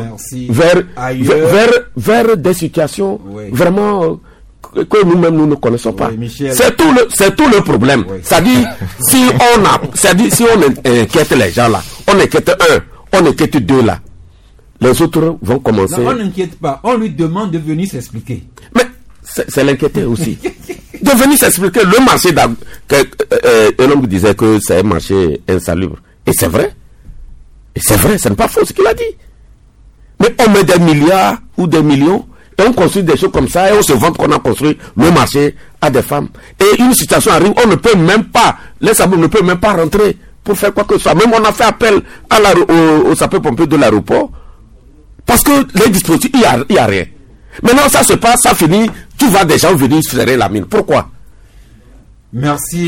vers des situations vraiment que nous-mêmes nous ne connaissons pas. C'est tout le problème. Ça dit si on inquiète les gens là, on inquiète un, on inquiète deux là, les autres vont commencer. Non, on n'inquiète pas, on lui demande de venir s'expliquer. Mais c'est l'inquiéter aussi. De venir s'expliquer. Le marché un homme disait que c'est un marché insalubre. Et c'est vrai. Et c'est vrai, ce n'est pas faux ce qu'il a dit. Mais on met des milliards ou des millions et on construit des choses comme ça et on se vante qu'on a construit le marché à des femmes. Et une situation arrive, on ne peut même pas, les sapeurs ne peuvent même pas rentrer pour faire quoi que ce soit. Même on a fait appel aux sapeurs-pompiers de l'aéroport parce que les dispositifs, il n'y a rien. Maintenant ça se passe, ça finit, tu vois des gens venir serrer la mine. Pourquoi? Merci.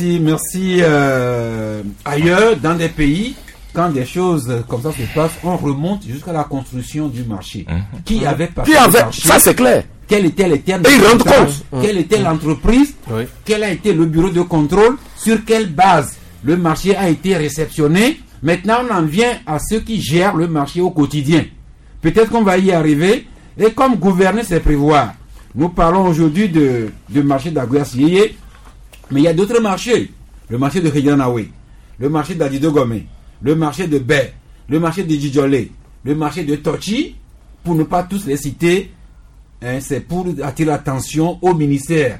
Ailleurs, dans des pays, quand des choses comme ça se passent, on remonte jusqu'à la construction du marché. Qui avait passé le marché? Ça c'est clair. Quel était le terme? Et ils rendent compte. Quelle était l'entreprise? Quel a été le bureau de contrôle? Sur quelle base le marché a été réceptionné? Maintenant, on en vient à ceux qui gèrent le marché au quotidien. Peut-être qu'on va y arriver. Et comme gouverner, c'est prévoir. Nous parlons aujourd'hui de marché d'Aguias-Yéyé, mais il y a d'autres marchés. Le marché de Riganawé, le marché d'Adido Gomé, le marché de Bé, le marché de Djidjolé, le marché de Tochi, pour ne pas tous les citer, c'est pour attirer l'attention au ministère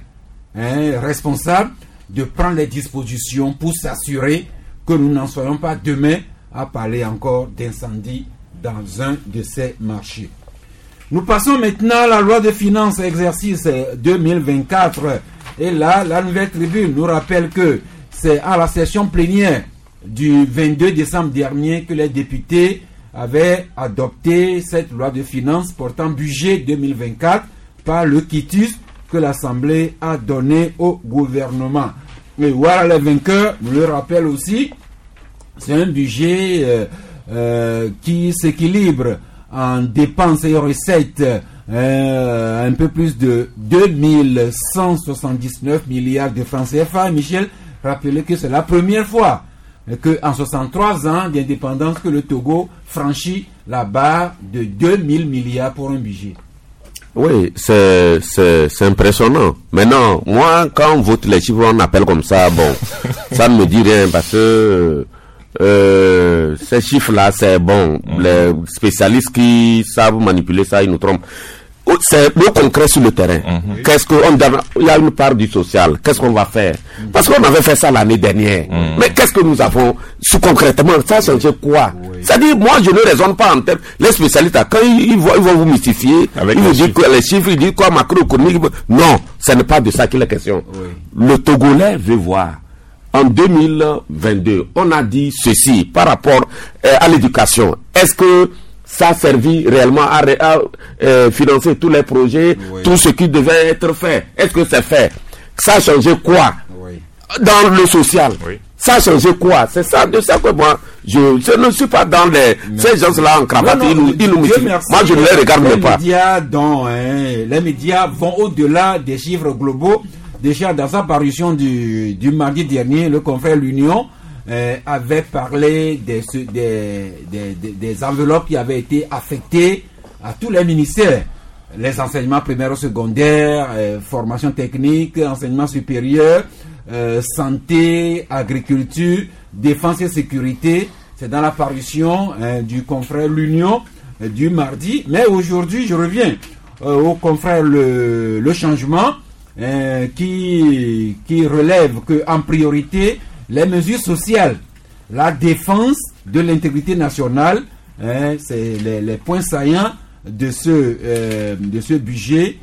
responsable de prendre les dispositions pour s'assurer que nous n'en soyons pas demain a parlé encore d'incendie dans un de ces marchés. Nous passons maintenant à la loi de finances exercice 2024. Et là, la Nouvelle Tribune nous rappelle que c'est à la session plénière du 22 décembre dernier que les députés avaient adopté cette loi de finances portant budget 2024 par le quitus que l'Assemblée a donné au gouvernement. Et voilà les vainqueurs, nous le rappelle aussi, c'est un budget qui s'équilibre en dépenses et recettes un peu plus de 2179 milliards de francs CFA. Michel, rappelez que c'est la première fois qu'en 63 ans d'indépendance que le Togo franchit la barre de 2000 milliards pour un budget. Oui, c'est impressionnant. Maintenant, moi, quand on vote les chiffres, on appelle comme ça, bon, ça ne me dit rien parce que ces chiffres-là, c'est bon. Les spécialistes qui savent manipuler ça, ils nous trompent. C'est le concret sur le terrain. Qu'est-ce qu'on donne? Il y a une part du social. Qu'est-ce qu'on va faire? Parce qu'on avait fait ça l'année dernière. Mais qu'est-ce que nous avons concrètement? Ça a changé quoi? C'est-à-dire, moi, je ne raisonne pas en termes. Les spécialistes, quand ils vont vous mystifier, ils vous disent que les chiffres, ils disent quoi, macroéconomique. Non, ce n'est pas de ça qu'il est question. Le Togolais veut voir. En 2022, on a dit ceci par rapport à l'éducation. Est-ce que ça a servi réellement à financer tous les projets, tout ce qui devait être fait? Est-ce que c'est fait? Ça a changé quoi? Dans le social? Ça a changé quoi? C'est ça, de ça que moi, je ne suis pas dans ces gens-là en cravate, ils nous moi je ne les regarde pas. Les médias vont au-delà des chiffres globaux. Déjà, dans sa parution du mardi dernier, le confrère L'Union avait parlé des enveloppes qui avaient été affectées à tous les ministères. Les enseignements primaires et secondaires, formation technique, enseignement supérieur, santé, agriculture, défense et sécurité. C'est dans la parution du confrère L'Union du mardi. Mais aujourd'hui, je reviens au confrère Le Changement. Qui relève que en priorité les mesures sociales, la défense de l'intégrité nationale, c'est les points saillants de ce budget,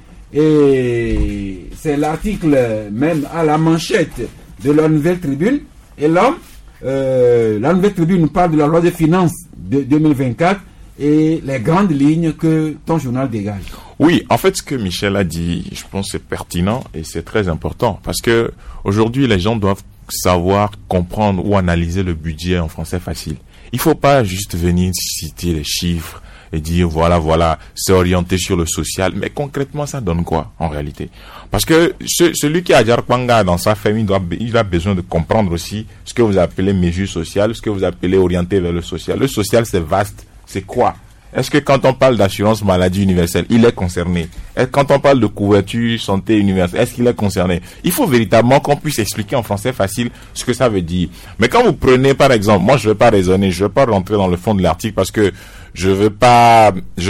et c'est l'article même à la manchette de la Nouvelle Tribune. Et là, la Nouvelle Tribune nous parle de la loi de finances de 2024 et les grandes lignes que ton journal dégage. Oui, en fait, ce que Michel a dit, je pense que c'est pertinent et c'est très important parce que aujourd'hui, les gens doivent savoir comprendre ou analyser le budget en français facile. Il faut pas juste venir citer les chiffres et dire voilà, c'est orienté sur le social, mais concrètement, ça donne quoi en réalité? Parce que celui qui a Djarkwanga dans sa famille, il a besoin de comprendre aussi ce que vous appelez mesures sociales, ce que vous appelez orienté vers le social. Le social, c'est vaste. C'est quoi? Est-ce que quand on parle d'assurance maladie universelle, il est concerné? Est-ce que quand on parle de couverture santé universelle, est-ce qu'il est concerné? Il faut véritablement qu'on puisse expliquer en français facile ce que ça veut dire. Mais quand vous prenez, par exemple, moi je ne vais pas raisonner, je ne vais pas rentrer dans le fond de l'article parce que je veux pas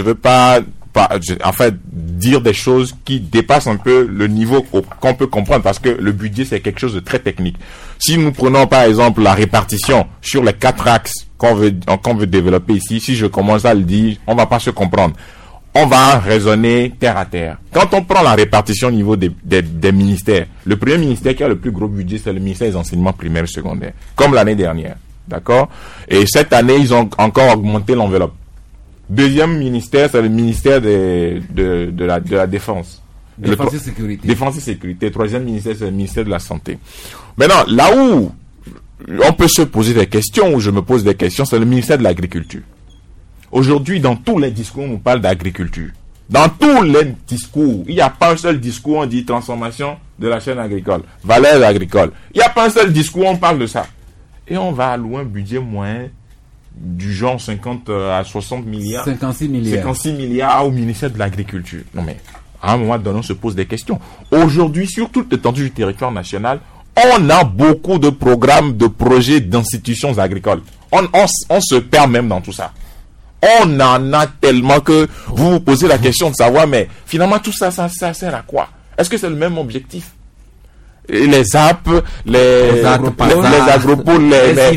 en fait dire des choses qui dépassent un peu le niveau qu'on peut comprendre parce que le budget c'est quelque chose de très technique. Si nous prenons par exemple la répartition sur les 4 axes qu'on veut développer ici, si je commence à le dire, on va pas se comprendre. On va raisonner terre à terre. Quand on prend la répartition au niveau des ministères, le premier ministère qui a le plus gros budget, c'est le ministère des enseignements primaires et secondaires, comme l'année dernière. D'accord? Et cette année, ils ont encore augmenté l'enveloppe. Deuxième ministère, c'est le ministère de la Défense. Défense et sécurité. Défense et sécurité. Troisième ministère, c'est le ministère de la Santé. Maintenant, là où on peut se poser des questions, où je me pose des questions, c'est le ministère de l'Agriculture. Aujourd'hui, dans tous les discours, on nous parle d'agriculture. Dans tous les discours, il n'y a pas un seul discours où on dit transformation de la chaîne agricole, valeur agricole. Il n'y a pas un seul discours où on parle de ça. Et on va allouer un budget moyen du genre 50 à 60 milliards. 56 milliards. 56 milliards au ministère de l'Agriculture. Non mais, à un moment donné, on se pose des questions. Aujourd'hui, sur toute l'étendue du territoire national, on a beaucoup de programmes, de projets, d'institutions agricoles. On se perd même dans tout ça. On en a tellement que vous vous posez la question de savoir, mais finalement tout ça, ça sert à quoi? Est-ce que c'est le même objectif? les ZAP, les agropoles, les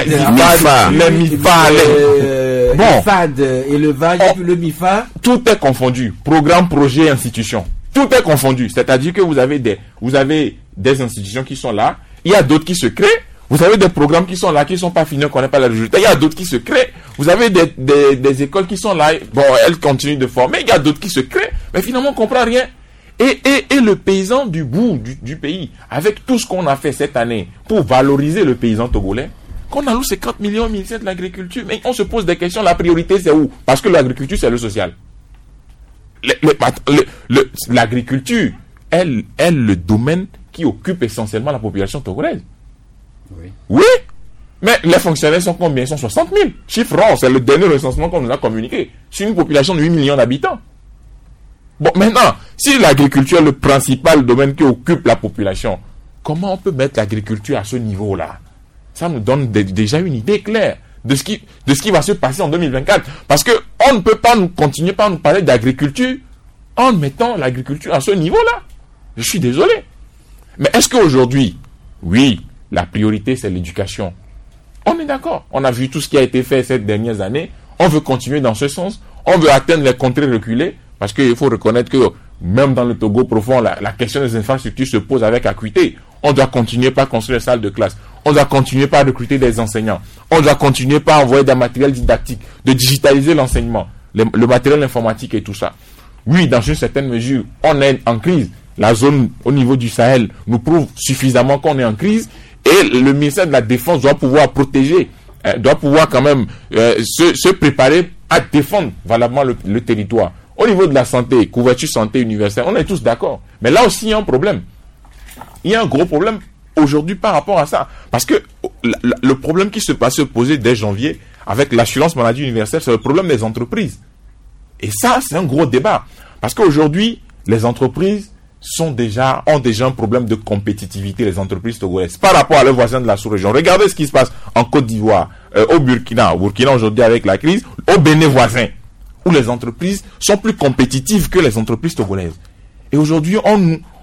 MIFA, le FAD, élevage, et puis le MIFA. Tout est confondu. Programme, projet, institution. Tout est confondu. C'est-à-dire que vous avez des institutions qui sont là. Il y a d'autres qui se créent. Vous avez des programmes qui sont là, qui ne sont pas finis, on ne connaît pas les résultats. Il y a d'autres qui se créent. Vous avez des écoles qui sont là. Bon, elles continuent de former. Il y a d'autres qui se créent. Mais finalement, on ne comprend rien. Et le paysan du bout du pays, avec tout ce qu'on a fait cette année pour valoriser le paysan togolais, qu'on alloue 50 millions au ministère de l'Agriculture, mais on se pose des questions, la priorité c'est où? Parce que l'agriculture c'est le social. L'agriculture est le domaine qui occupe essentiellement la population togolaise. Oui. Mais les fonctionnaires sont combien? Ils sont 60 000. Chiffre rond, c'est le dernier recensement qu'on nous a communiqué. Sur une population de 8 millions d'habitants. Bon, maintenant, si l'agriculture est le principal domaine qui occupe la population, comment on peut mettre l'agriculture à ce niveau-là? Ça nous donne déjà une idée claire de ce qui va se passer en 2024. Parce que on ne peut pas continuer par nous parler d'agriculture en mettant l'agriculture à ce niveau-là. Je suis désolé. Mais est-ce qu'aujourd'hui, oui, la priorité c'est l'éducation? On est d'accord. On a vu tout ce qui a été fait ces dernières années. On veut continuer dans ce sens. On veut atteindre les contrées reculées. Parce qu'il faut reconnaître que même dans le Togo profond, la question des infrastructures se pose avec acuité. On doit continuer par construire des salles de classe. On doit continuer par recruter des enseignants. On doit continuer par envoyer des matériels didactiques, de digitaliser l'enseignement, le matériel informatique et tout ça. Oui, dans une certaine mesure, on est en crise. La zone au niveau du Sahel nous prouve suffisamment qu'on est en crise. Et le ministère de la Défense doit pouvoir protéger, doit pouvoir quand même se préparer à défendre valablement le territoire. Au niveau de la santé, couverture santé universelle, on est tous d'accord. Mais là aussi, il y a un problème. Il y a un gros problème aujourd'hui par rapport à ça. Parce que le problème qui se posait dès janvier avec l'assurance maladie universelle, c'est le problème des entreprises. Et ça, c'est un gros débat. Parce qu'aujourd'hui, les entreprises ont déjà un problème de compétitivité, les entreprises togolaises, par rapport à leurs voisins de la sous-région. Regardez ce qui se passe en Côte d'Ivoire, au Burkina aujourd'hui avec la crise, au Bénin voisin, où les entreprises sont plus compétitives que les entreprises togolaises. Et aujourd'hui, on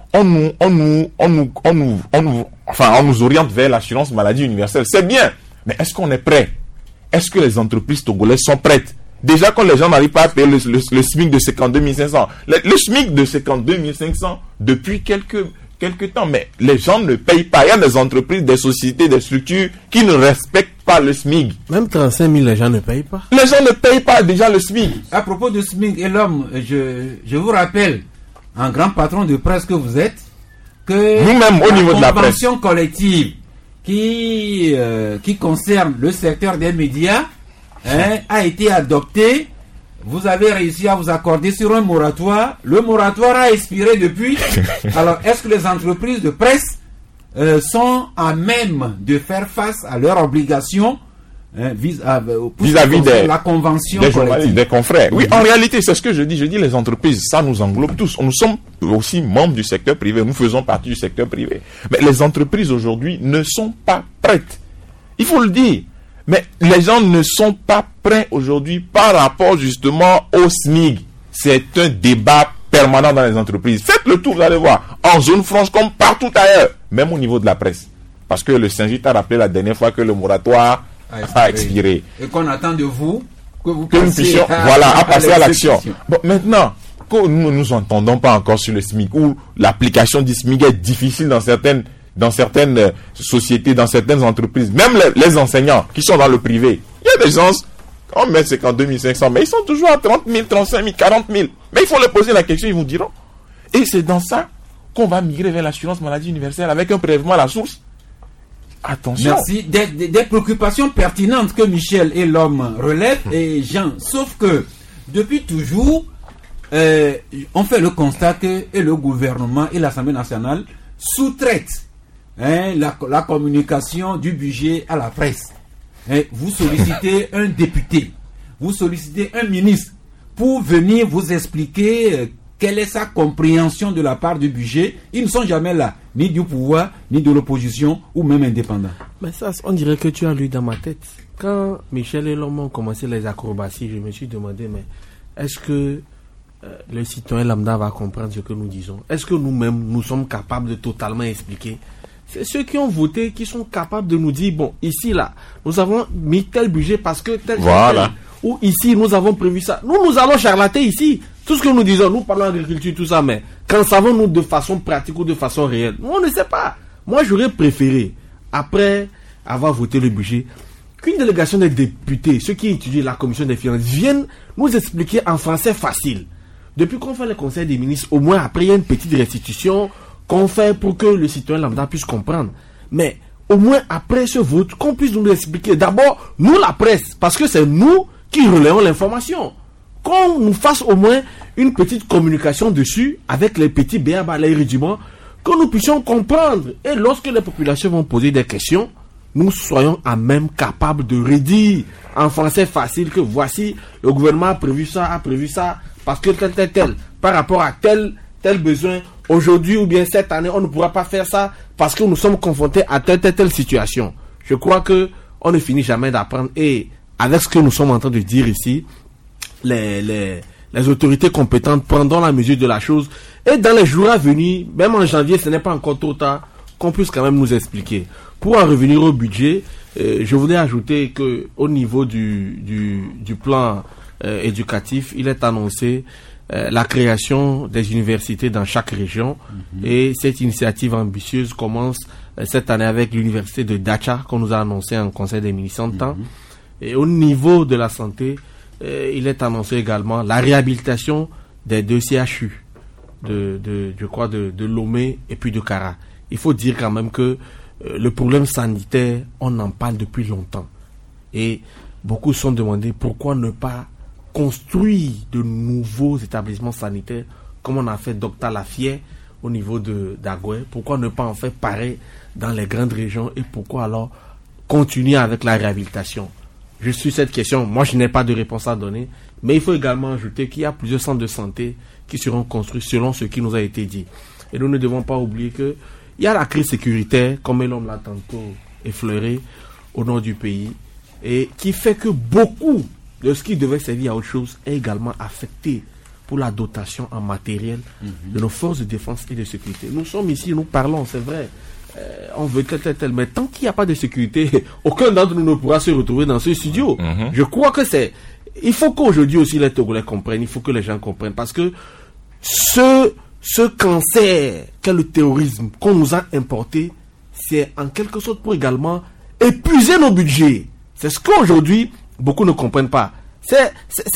nous oriente vers l'assurance maladie universelle. C'est bien, mais est-ce qu'on est prêt? Est-ce que les entreprises togolaises sont prêtes? Déjà, quand les gens n'arrivent pas à payer le SMIC de 52 500, le SMIC de 52 500 depuis quelques temps, mais les gens ne payent pas. Il y a des entreprises, des sociétés, des structures qui ne respectent pas le SMIC. Même 35 000, les gens ne payent pas. Les gens ne payent pas déjà le SMIC. À propos de SMIC et l'homme, je vous rappelle, un grand patron de presse que vous êtes, que nous-mêmes au niveau de la presse, convention collective qui concerne le secteur des médias a été adoptée. Vous avez réussi à vous accorder sur un moratoire. Le moratoire a expiré depuis. Alors, est-ce que les entreprises de presse sont à même de faire face à leurs obligations vis-à-vis de la convention des journalistes, des confrères? Oui, en réalité, c'est ce que je dis. Je dis les entreprises, ça nous englobe tous. Nous sommes aussi membres du secteur privé. Nous faisons partie du secteur privé. Mais les entreprises aujourd'hui ne sont pas prêtes. Il faut le dire. Mais les gens ne sont pas prêts aujourd'hui par rapport justement au SMIC. C'est un débat permanent dans les entreprises. Faites le tour, vous allez voir. En zone franche comme partout ailleurs. Même au niveau de la presse. Parce que le Syngit a rappelé la dernière fois que le moratoire a expiré. Et qu'on attend de vous que nous puissions passer à l'action. Bon, maintenant, que nous ne nous entendons pas encore sur le SMIC, ou l'application du SMIC est difficile dans certaines sociétés, dans certaines entreprises, même les enseignants qui sont dans le privé. Il y a des gens, on met 52 500, mais ils sont toujours à 30 000, 35 000, 40 000. Mais il faut leur poser la question, ils vous diront. Et c'est dans ça qu'on va migrer vers l'assurance maladie universelle avec un prélèvement à la source. Attention. Merci. Des préoccupations pertinentes que Michel et l'homme relèvent, et Jean. Sauf que, depuis toujours, on fait le constat que et le gouvernement et l'Assemblée nationale sous-traitent la communication du budget à la presse. Vous sollicitez un député, vous sollicitez un ministre pour venir vous expliquer quelle est sa compréhension de la part du budget. Ils ne sont jamais là, ni du pouvoir, ni de l'opposition, ou même indépendants. Mais ça, on dirait que tu as lu dans ma tête. Quand Michel et l'homme ont commencé les acrobaties, je me suis demandé, mais est-ce que le citoyen lambda va comprendre ce que nous disons? Est-ce que nous-mêmes, nous sommes capables de totalement expliquer? C'est ceux qui ont voté qui sont capables de nous dire, bon, ici, là, nous avons mis tel budget parce que tel, voilà. tel, ou ici, nous avons prévu ça. Nous allons charlater ici. Tout ce que nous disons, nous parlons d'agriculture, tout ça, mais qu'en savons-nous de façon pratique ou de façon réelle? Nous, on ne sait pas. Moi, j'aurais préféré, après avoir voté le budget, qu'une délégation des députés, ceux qui étudient la commission des finances, viennent nous expliquer en français facile. Depuis qu'on fait le conseil des ministres, au moins après, il y a une petite restitution qu'on fait pour que le citoyen lambda puisse comprendre. Mais au moins après ce vote, qu'on puisse nous expliquer. D'abord, nous la presse, parce que c'est nous qui relayons l'information. Qu'on nous fasse au moins une petite communication dessus, avec les petits béabas, les rudiments, que nous puissions comprendre. Et lorsque les populations vont poser des questions, nous soyons à même capables de redire en français facile que voici, le gouvernement a prévu ça, parce que tel, par rapport à tel besoin, aujourd'hui ou bien cette année, on ne pourra pas faire ça parce que nous sommes confrontés à telle situation. Je crois que on ne finit jamais d'apprendre, et avec ce que nous sommes en train de dire ici, les autorités compétentes prendront la mesure de la chose, et dans les jours à venir, même en janvier, ce n'est pas encore trop tard, qu'on puisse quand même nous expliquer. Pour en revenir au budget, je voudrais ajouter que au niveau du plan éducatif, il est annoncé la création des universités dans chaque région, et cette initiative ambitieuse commence cette année avec l'université de Dacha qu'on nous a annoncé en conseil des ministres en temps. Et au niveau de la santé, il est annoncé également la réhabilitation des 2 CHU je crois de Lomé et puis de Kara. Il faut dire quand même que le problème sanitaire, on en parle depuis longtemps, et beaucoup se sont demandé pourquoi ne pas construire de nouveaux établissements sanitaires comme on a fait Dr Lafière au niveau d'Agoué. Pourquoi ne pas en faire pareil dans les grandes régions, et pourquoi alors continuer avec la réhabilitation? Je suis cette question, moi je n'ai pas de réponse à donner, mais il faut également ajouter qu'il y a plusieurs centres de santé qui seront construits selon ce qui nous a été dit. Et nous ne devons pas oublier que il y a la crise sécuritaire, comme l'homme l'a tantôt effleuré, au nord du pays, et qui fait que beaucoup de ce qui devait servir à autre chose est également affecté pour la dotation en matériel de nos forces de défense et de sécurité. Nous sommes ici, nous parlons, c'est vrai, on veut tel, mais tant qu'il n'y a pas de sécurité, aucun d'entre nous ne pourra se retrouver dans ce studio. Je crois que il faut qu'aujourd'hui aussi les Togolais comprennent, il faut que les gens comprennent, parce que ce cancer qu'est le terrorisme qu'on nous a importé, c'est en quelque sorte pour également épuiser nos budgets. C'est ce qu'aujourd'hui beaucoup ne comprennent pas. Ces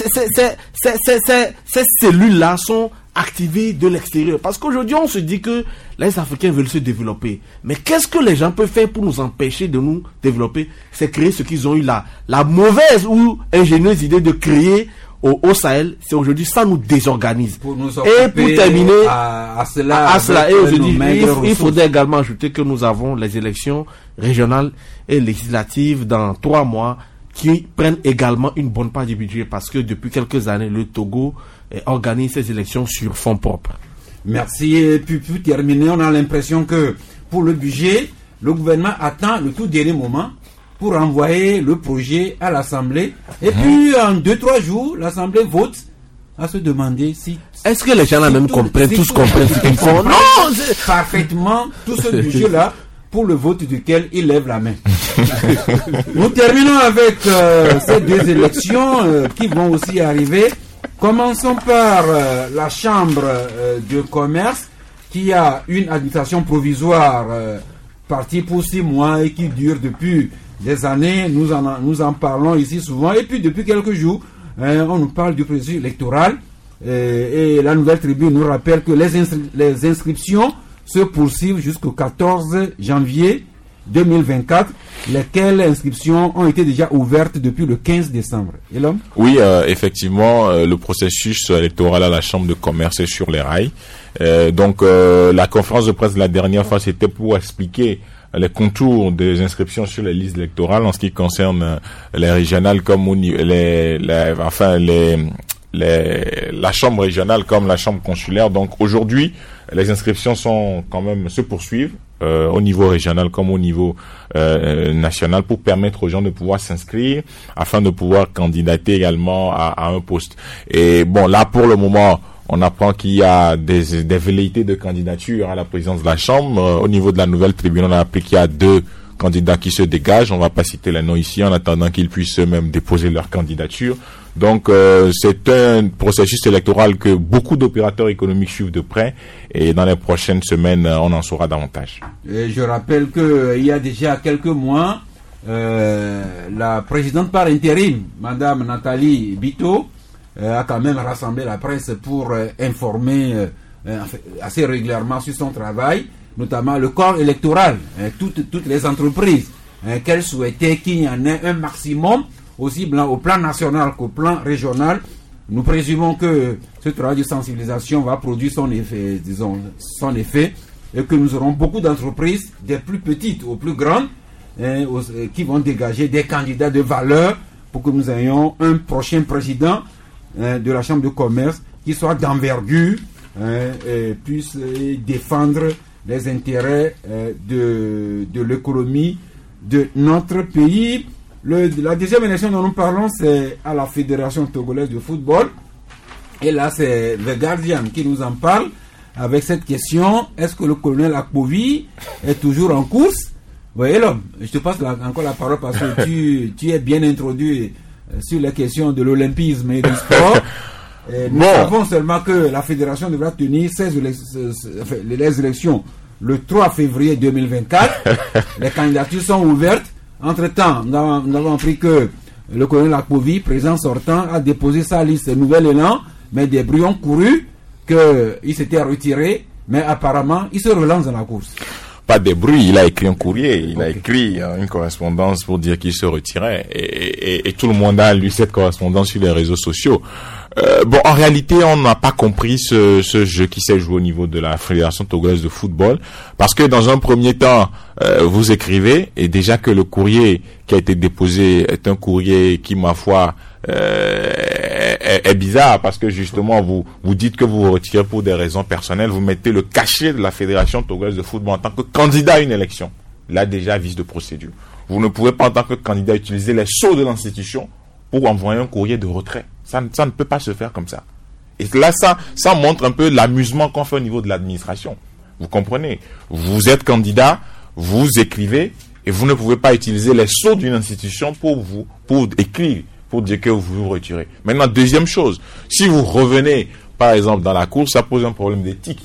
cellules-là sont activées de l'extérieur. Parce qu'aujourd'hui, on se dit que les Africains veulent se développer. Mais qu'est-ce que les gens peuvent faire pour nous empêcher de nous développer? C'est créer ce qu'ils ont eu là. La mauvaise ou ingénieuse idée de créer au Sahel, c'est aujourd'hui, ça nous désorganise. Et pour terminer à cela, et aujourd'hui, il faudrait également ajouter que nous avons les élections régionales et législatives dans 3 mois qui prennent également une bonne part du budget, parce que depuis quelques années, le Togo organise ses élections sur fonds propres. Merci. Et puis pour terminer, on a l'impression que pour le budget, le gouvernement attend le tout dernier moment pour envoyer le projet à l'Assemblée. Et puis, en 2-3 jours, l'Assemblée vote, à se demander si... Est-ce que les gens là même comprennent, tous comprennent ce qu'ils font? Non, parfaitement tout ce budget-là, pour le vote duquel il lève la main. Nous terminons avec ces 2 élections qui vont aussi arriver. Commençons par la Chambre de commerce, qui a une administration provisoire partie pour 6 mois et qui dure depuis des années. Nous en parlons ici souvent. Et puis depuis quelques jours, on nous parle du processus électoral. Et la Nouvelle Tribune nous rappelle que les inscriptions se poursuivent jusqu'au 14 janvier 2024, lesquelles inscriptions ont été déjà ouvertes depuis le 15 décembre. Et l'homme? Oui, effectivement, le processus électoral à la Chambre de commerce est sur les rails. Donc, la conférence de presse de la dernière fois, c'était pour expliquer les contours des inscriptions sur les listes électorales en ce qui concerne les régionales comme la chambre régionale comme la chambre consulaire. Donc aujourd'hui, les inscriptions se poursuivent au niveau régional comme au niveau national, pour permettre aux gens de pouvoir s'inscrire afin de pouvoir candidater également à un poste. Et bon, là pour le moment, on apprend qu'il y a des velléités de candidature à la présidence de la Chambre. Au niveau de la nouvelle tribune, on a appris qu'il y a 2 candidats qui se dégagent. On va pas citer les noms ici en attendant qu'ils puissent eux-mêmes déposer leur candidature. Donc c'est un processus électoral que beaucoup d'opérateurs économiques suivent de près et dans les prochaines semaines, on en saura davantage. Et je rappelle qu'il y a déjà quelques mois, la présidente par intérim, Madame Nathalie Bito, a quand même rassemblé la presse pour informer assez régulièrement sur son travail, notamment le corps électoral, toutes les entreprises, qu'elle souhaitait qu'il y en ait un maximum, aussi au plan national qu'au plan régional. Nous présumons que ce travail de sensibilisation va produire son effet, et que nous aurons beaucoup d'entreprises, des plus petites aux plus grandes, qui vont dégager des candidats de valeur pour que nous ayons un prochain président de la Chambre de commerce qui soit d'envergure et puisse défendre les intérêts de l'économie de notre pays. La deuxième élection dont nous parlons, c'est à la Fédération togolaise de football. Et là, c'est The Guardian qui nous en parle avec cette question: est-ce que le colonel Akpovi est toujours en course? Vous voyez l'homme, je te passe encore la parole parce que tu es bien introduit sur les questions de l'olympisme et du sport. Nous savons seulement que la fédération devra tenir les élections le 3 février 2024. Les candidatures sont ouvertes. Entre-temps, nous avons appris que le colonel Akpovi, président sortant, a déposé sa liste Nouvel Élan, mais des bruits ont couru qu'il s'était retiré, mais apparemment, il se relance dans la course. Pas des bruits, il a écrit un courrier, il a écrit une correspondance pour dire qu'il se retirait, et tout le monde a lu cette correspondance sur les réseaux sociaux. En réalité, on n'a pas compris ce jeu qui s'est joué au niveau de la Fédération togolaise de football, parce que dans un premier temps, vous écrivez, et déjà que le courrier qui a été déposé est un courrier qui, ma foi, est bizarre, parce que justement vous dites que vous vous retirez pour des raisons personnelles, vous mettez le cachet de la Fédération togolaise de football en tant que candidat à une élection. Là déjà, vice de procédure. Vous ne pouvez pas en tant que candidat utiliser les sceaux de l'institution pour envoyer un courrier de retrait. Ça ne peut pas se faire comme ça. Et là, ça montre un peu l'amusement qu'on fait au niveau de l'administration. Vous comprenez? Vous êtes candidat, vous écrivez, et vous ne pouvez pas utiliser les sceaux d'une institution pour écrire, pour dire que vous vous retirez. Maintenant, deuxième chose, si vous revenez, par exemple, dans la course, ça pose un problème d'éthique.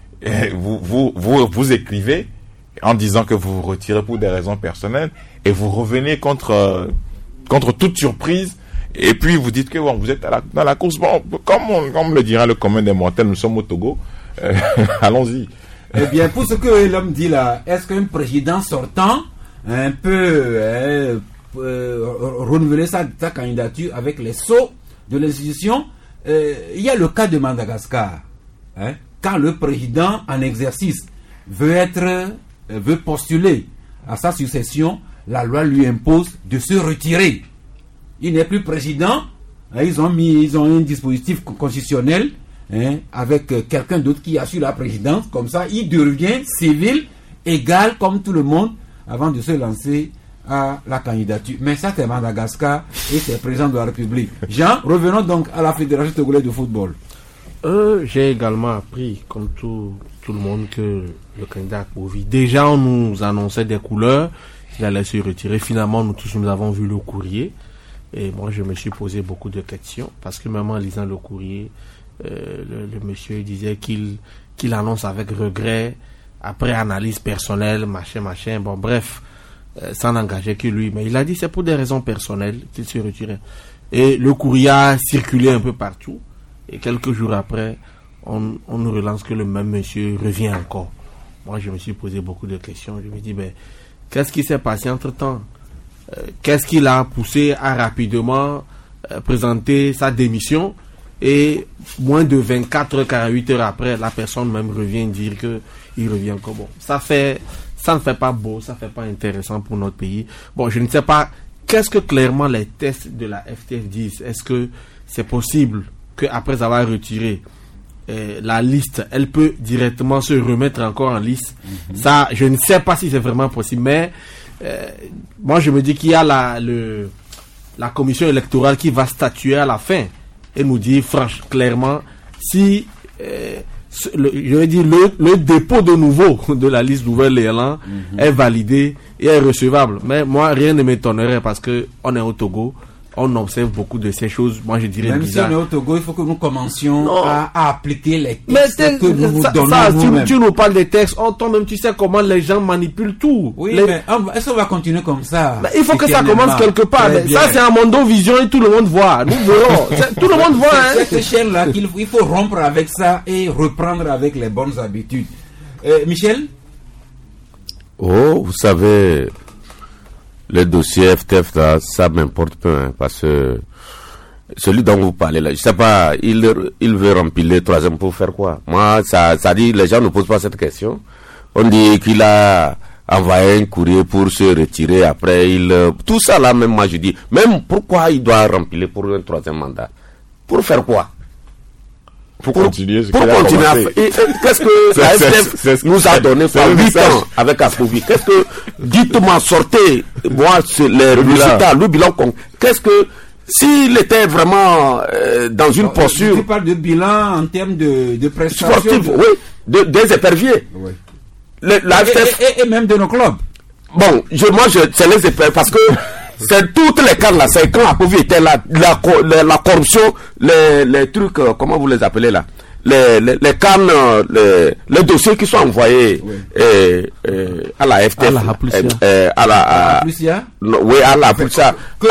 Vous écrivez en disant que vous vous retirez pour des raisons personnelles, et vous revenez contre toute surprise, et puis vous dites que vous êtes dans la course. Bon, comme le dira le commun des mortels, nous sommes au Togo. Allons-y. Eh bien, pour ce que l'homme dit là, est-ce qu'un président sortant peut renouveler sa candidature avec les sceaux de l'institution? Il y a le cas de Madagascar. Quand le président en exercice veut postuler à sa succession, la loi lui impose de se retirer. Il n'est plus président. Ils ont un dispositif constitutionnel avec quelqu'un d'autre qui assure la présidence. Comme ça, il devient civil, égal comme tout le monde, avant de se lancer à la candidature. Mais ça, c'est Madagascar et c'est le président de la République. Jean, revenons donc à la Fédération togolaise de football. J'ai également appris, comme tout le monde, que le candidat Akpovi, déjà on nous annonçait des couleurs, il allait se retirer. Finalement, nous avons vu le courrier. Et moi, je me suis posé beaucoup de questions, parce que même en lisant le courrier, le monsieur disait qu'il annonce avec regret, après analyse personnelle, machin. Bon, bref, ça n'engageait que lui. Mais il a dit c'est pour des raisons personnelles qu'il se retirait. Et le courrier a circulé un peu partout. Et quelques jours après, on nous relance que le même monsieur revient encore. Moi, je me suis posé beaucoup de questions. Je me dis, qu'est-ce qui s'est passé entre-temps? Qu'est-ce qui l'a poussé à rapidement présenter sa démission, et moins de 48 heures après, la personne même revient dire qu'il revient encore. Bon, ça ne fait pas beau, ça ne fait pas intéressant pour notre pays. Bon, je ne sais pas, qu'est-ce que clairement les tests de la FTF disent? Est-ce que c'est possible qu'après avoir retiré la liste, elle peut directement se remettre encore en liste? Ça, je ne sais pas si c'est vraiment possible, mais moi je me dis qu'il y a la commission électorale qui va statuer à la fin et nous dire franchement, clairement, si je vais dire, le dépôt de nouveau de la liste Nouvelle-Irlande est validé et est recevable. Mais moi, rien ne m'étonnerait parce que on est au Togo. On observe beaucoup de ces choses, moi je dirais même bizarres. Même si on est au Togo, il faut que nous commencions à appliquer les textes que nous donnons tu nous parles des textes, toi-même tu sais comment les gens manipulent tout. Oui, mais est-ce qu'on va continuer comme ça? Il faut que ça commence quelque part. Ça c'est un Mondovision et tout le monde voit. Nous verrons. Tout le monde voit. Cette chaîne-là, il faut rompre avec ça et reprendre avec les bonnes habitudes. Michel? Oh, vous savez... Le dossier FTF, là, ça m'importe peu, hein, parce que celui dont vous parlez là, je sais pas, il veut remplir le troisième pour faire quoi? Moi, ça dit, les gens ne posent pas cette question. On dit qu'il a envoyé un courrier pour se retirer, après tout ça là, même moi je dis, même pourquoi il doit remplir pour un troisième mandat? Pour faire quoi? Pour continuer à faire. Qu'est-ce que la SDF nous a donné pour 8 ans avec Apovi? Qu'est-ce que, dites-moi, sortez, moi, les résultats, le bilan, qu'est-ce que, s'il était vraiment dans une posture... Tu parles de bilan en termes de prestations. Sportif, oui, des éperviers. Oui. La SDF, et même de nos clubs. Bon, c'est les éperviers, parce que c'est toutes les cas là, c'est quand Apovi était là, la corruption, les trucs, comment vous les appelez là, les cannes, les dossiers qui sont envoyés à la FTF, à la Plusia, oui, à la Plusia,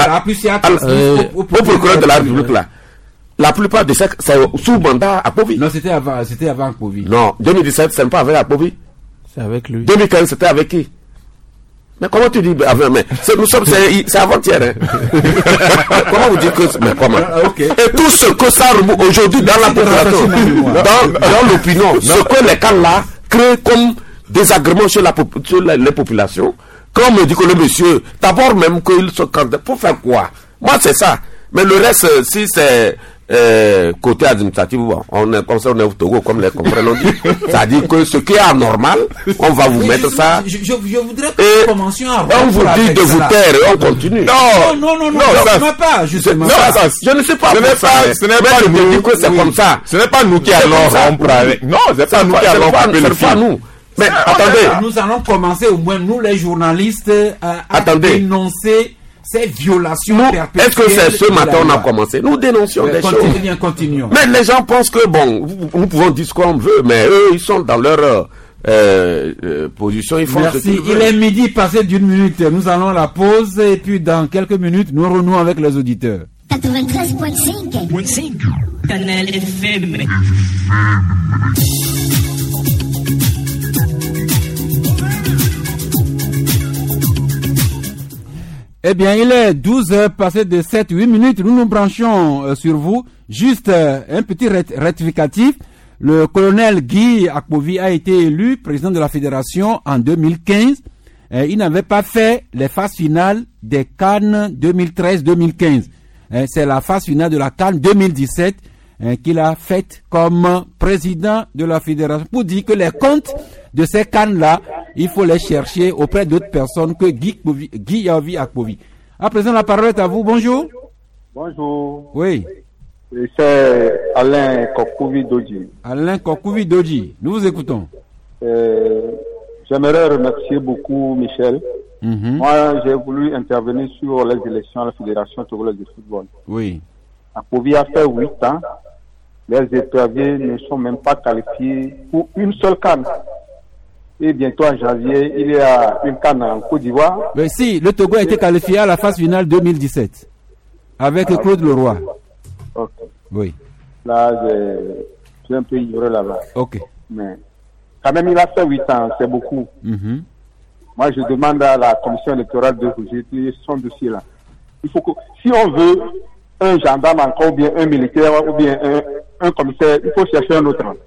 au procureur de la République là. La plupart de ça, c'est sous mandat Apovi. Non, c'était avant Apovi. Non, 2017, c'est pas avec Apovi. C'est avec lui. 2015, c'était avec qui? Mais comment tu dis c'est avant-hier, hein? Comment vous dites que mais comment? Okay. Et tout ce que ça remonte aujourd'hui dans la population, dans l'opinion, ce que les cas là créent comme désagrément sur les populations. Quand on me dit que le monsieur, d'abord même qu'il se candidat, pour faire quoi? Moi c'est ça. Mais le reste, si c'est côté administratif, on est comme ça, on est au Togo, comme les confrères l'ont dit. Ça dit que ce qui est anormal, on va vous mettre ça. Je voudrais que nous commencions à on vous dit de vous taire et on continue. Non, ça pas, justement. Je ne sais pas. Ce n'est pas nous que c'est comme ça. Ce n'est pas nous qui allons rompre avec. Non, c'est pas nous qui allons couper le fil. nous. Mais attendez. Nous allons commencer au moins, nous les journalistes, à dénoncer ces violations perpétuelles. Est-ce que c'est ce matin on a commencé? Nous dénoncions des choses. Continuons. Mais les gens pensent que, bon, nous pouvons dire ce qu'on veut, mais eux, ils sont dans leur position. Ils font Merci. Ce qu'ils veulent. Il est midi passé d'1 minute. Nous allons à la pause et puis dans quelques minutes, nous renouons avec les auditeurs. 93.5 Canal FM. Eh bien, il est 12 heures passées de 7-8 minutes. Nous nous branchons sur vous. Juste un petit rectificatif. Le colonel Guy Akpovi a été élu président de la fédération en 2015. Il n'avait pas fait les phases finales des CAN 2013-2015. C'est la phase finale de la CAN 2017 qu'il a faite comme président de la fédération. Pour dire que les comptes de ces CAN-là, il faut les chercher auprès d'autres personnes que Guy Akpovi. À présent, la parole est à vous. Bonjour. Bonjour. Oui. C'est Alain Kokouvi-Dodji. Alain Kokouvi-Dodji. Nous vous écoutons. J'aimerais remercier beaucoup Michel. Moi, j'ai voulu intervenir sur les élections à la Fédération togolaise de football. Oui. Akpovi a fait 8 ans. Les éperviers ne sont même pas qualifiés pour une seule CAN. Et bientôt en janvier, il y a une CAN en Côte d'Ivoire. Mais si, le Togo a été qualifié à la phase finale 2017 avec Claude Leroy. Ok. Oui. Là, j'ai un peu ignoré là-bas. Ok. Mais quand même, il a fait 8 ans, c'est beaucoup. Moi, je demande à la commission électorale de rejeter son dossier-là. Il faut que, si on veut un gendarme encore, ou bien un militaire, ou bien un commissaire, il faut chercher un autre.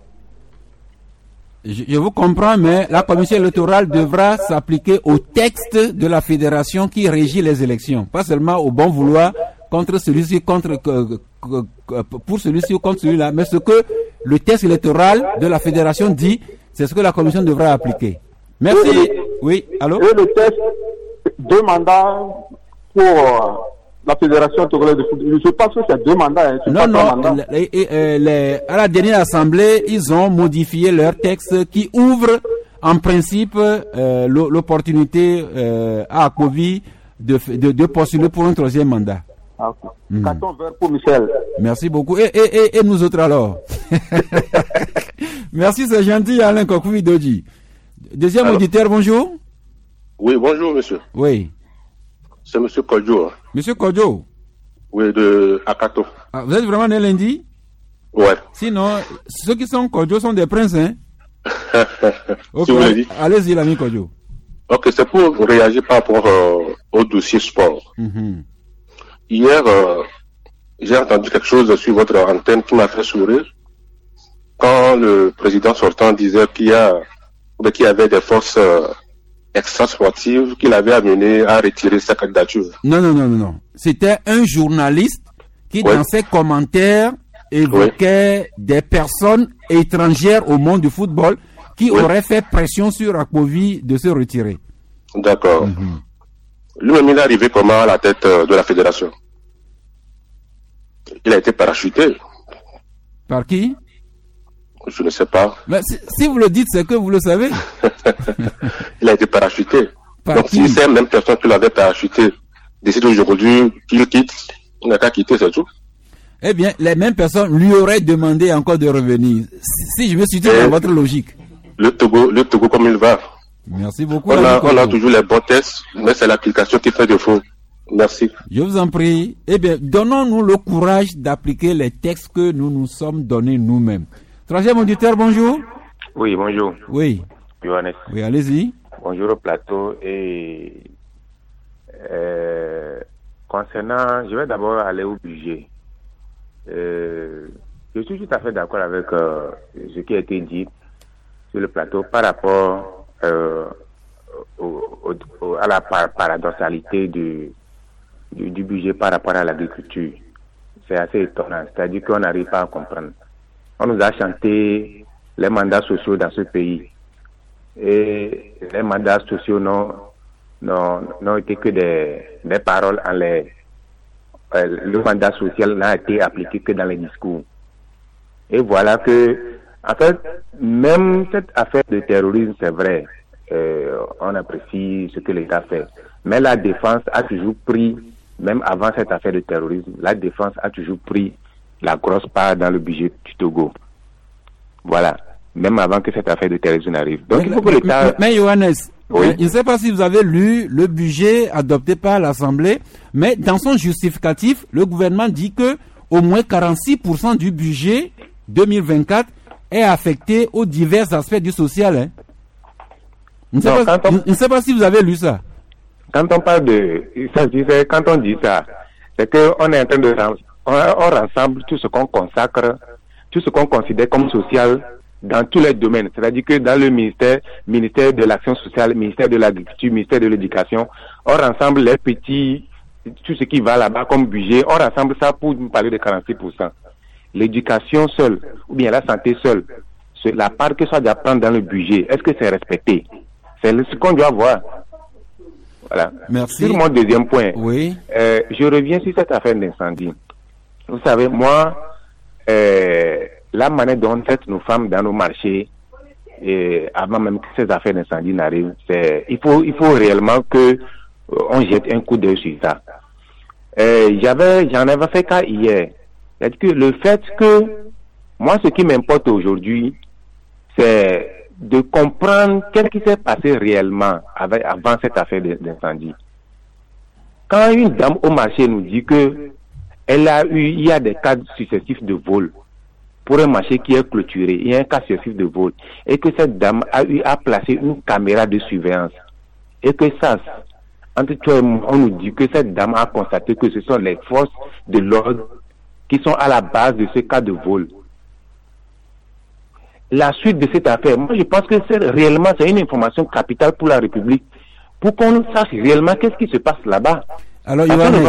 Je vous comprends, mais la commission électorale devra s'appliquer au texte de la fédération qui régit les élections, pas seulement au bon vouloir contre celui-ci, pour celui-ci ou contre celui-là, mais ce que le texte électoral de la fédération dit, c'est ce que la commission devra appliquer. Merci. Oui, allô? Et le texte, 2 mandats pour la Fédération togolaise de football. Je pense que c'est 2 mandats. Hein, non, à la dernière assemblée, ils ont modifié leur texte qui ouvre en principe l'opportunité à Akovi de postuler pour un 3e mandat. Ah, ok. Carton vert pour Michel. Merci beaucoup. Et nous autres alors? Merci, c'est gentil, Alain Kokoui Doji. Deuxième auditeur, bonjour. Oui, bonjour, monsieur. Oui. C'est monsieur Kodjo. Monsieur Kodjo? Oui, de Akato. Ah, vous êtes vraiment né lundi? Ouais. Sinon, ceux qui sont Kodjo sont des princes, hein? Okay, si vous le dites. Allez-y, l'ami Kodjo. Ok, c'est pour réagir par rapport au dossier sport. Mm-hmm. Hier, j'ai entendu quelque chose sur votre antenne qui m'a fait sourire. Quand le président sortant disait qu'il y avait des forces extra-sportives qu'il avait amenées à retirer sa candidature. Non. C'était un journaliste qui, dans ses commentaires, évoquait des personnes étrangères au monde du football qui auraient fait pression sur Akovi de se retirer. D'accord. Mm-hmm. Lui-même, il est arrivé comment à la tête de la fédération? Il a été parachuté. Par qui? Je ne sais pas. Mais si vous le dites, c'est que vous le savez. Il a été parachuté. Par qui? Si c'est la même personne qui l'avait parachuté décide aujourd'hui qu'il quitte, il n'a qu'à quitter, c'est tout. Eh bien, les mêmes personnes lui auraient demandé encore de revenir. Si je me suis dit dans votre logique. Le Togo comme il va. Merci beaucoup. On a toujours les bons tests, mais c'est l'application qui fait défaut. Merci. Je vous en prie. Eh bien, donnons-nous le courage d'appliquer les textes que nous nous sommes donnés nous-mêmes. 3e auditeur, bonjour. Oui, bonjour. Oui. Johannes. Oui, allez-y. Bonjour au plateau. Et concernant, je vais d'abord aller au budget. Je suis tout à fait d'accord avec ce qui a été dit sur le plateau par rapport à la paradoxalité du budget par rapport à l'agriculture. C'est assez étonnant, c'est-à-dire qu'on n'arrive pas à comprendre. On nous a chanté les mandats sociaux dans ce pays et les mandats sociaux n'ont été que des paroles en l'air. Le mandat social n'a été appliqué que dans les discours. Et voilà que, en fait, même cette affaire de terrorisme, c'est vrai, on apprécie ce que l'État fait. Mais la défense a toujours pris, même avant cette affaire de terrorisme, la défense a toujours pris la grosse part dans le budget du Togo. Voilà. Même avant que cette affaire de terrorisme n'arrive. Donc il faut que l'État... Mais Johannes, oui. Je ne sais pas si vous avez lu le budget adopté par l'Assemblée, mais dans son justificatif, le gouvernement dit que au moins 46% du budget 2024 est affecté aux divers aspects du social. Hein. Je ne sais pas si vous avez lu ça. Quand on parle quand on dit ça, c'est qu'on est en train de... On rassemble tout ce qu'on consacre, tout ce qu'on considère comme social dans tous les domaines. C'est-à-dire que dans le ministère de l'Action sociale, ministère de l'Agriculture, ministère de l'Éducation, on rassemble les petits, tout ce qui va là-bas comme budget, on rassemble ça pour nous parler de 46%. L'éducation seule, ou bien la santé seule, la part que ça doit prendre dans le budget, est-ce que c'est respecté? C'est ce qu'on doit voir. Voilà. Merci. Sur mon deuxième point, oui. Je reviens sur cette affaire d'incendie. Vous savez, moi, la manière dont traitent nos femmes dans nos marchés, avant même que ces affaires d'incendie n'arrivent, il faut réellement que on jette un coup d'œil sur ça. J'en avais fait cas hier. C'est-à-dire que le fait que, moi, ce qui m'importe aujourd'hui, c'est de comprendre qu'est-ce qui s'est passé réellement avant cette affaire d'incendie. Quand une dame au marché nous dit que il y a des cas successifs de vol pour un marché qui est clôturé, il y a un cas successif de vol, et que cette dame a eu à placer une caméra de surveillance, et que ça, entre toi et moi, on nous dit que cette dame a constaté que ce sont les forces de l'ordre qui sont à la base de ce cas de vol. La suite de cette affaire, moi je pense que c'est une information capitale pour la République, pour qu'on sache réellement qu'est-ce qui se passe là-bas. Alors, Johannes,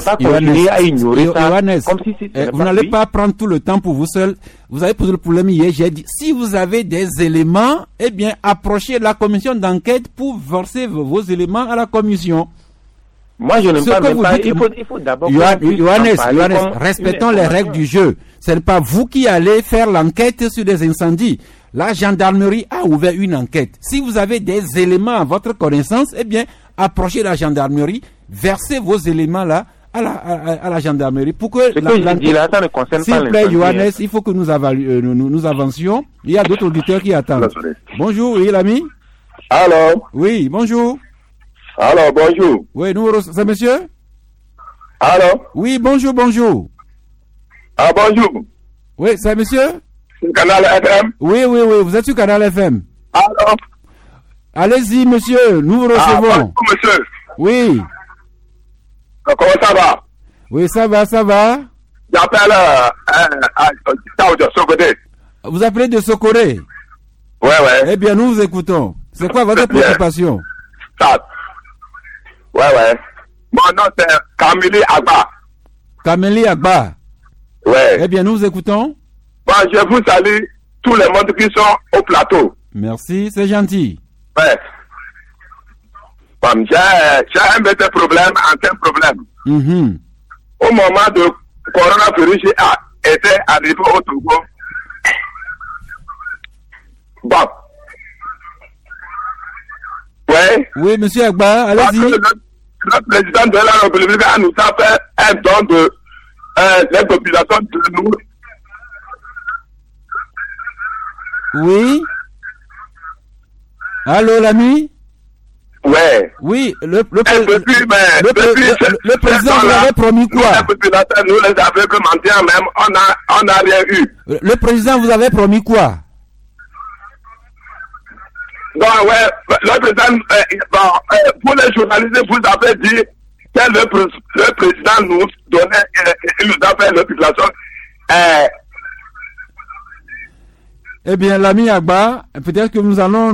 comme si vous n'allez pas prendre tout le temps pour vous seul. Vous avez posé le problème hier. J'ai dit, si vous avez des éléments, eh bien, approchez la commission d'enquête pour verser vos éléments à la commission. Moi, je n'aime Ce pas, que même vous pas. dites, Il faut d'abord... Johannes, respectons les règles du jeu. Ce n'est pas vous qui allez faire l'enquête sur des incendies. La gendarmerie a ouvert une enquête. Si vous avez des éléments à votre connaissance, eh bien, approchez la gendarmerie, versez vos éléments là à la gendarmerie pour que... Ce que je dis là, ça ne concerne S'il pas vous plaît, l'incendie. Johannes, il faut que nous avancions. Il y a d'autres auditeurs qui attendent. Bonjour, oui, l'ami. Alors, Oui, bonjour. alors, bonjour. Oui, c'est monsieur? Alors, Oui, bonjour. ah, bonjour. Oui, c'est monsieur? Canal FM. Oui, vous êtes sur Canal FM. Alors, Allez-y, monsieur, nous vous recevons. bonjour, monsieur. Oui, Comment ça va? oui, ça va. J'appelle Tao de Sokodé. Vous appelez de Sokoré? Ouais. Eh bien, nous vous écoutons. C'est quoi votre Bien. préoccupation? Ça. Ouais. Mon nom c'est Kamili Agba. Kameli Agba. Ouais. Eh bien, nous vous écoutons. Bon, je vous salue tous les mondes qui sont au plateau. Merci, c'est gentil. Ouais. Bon, j'ai un petit problème, un problème. Mhm. Au moment de coronavirus, j'ai été arrivé au Togo. Bon. Ouais. Oui, monsieur Agba, Parce que allez-y. le président de la République nous a fait un don de les populations de nous. Oui. Allô, l'ami? Ouais. Oui, le Le président vous avait promis quoi? Les populations, nous les aveugles mendiants même, on n'a rien eu. Le président vous avait promis quoi? Donc, ouais, le président, pour les journalistes, vous avez dit que le président nous donnait, il nous a fait la population. Eh bien, l'ami Agba, peut-être que nous allons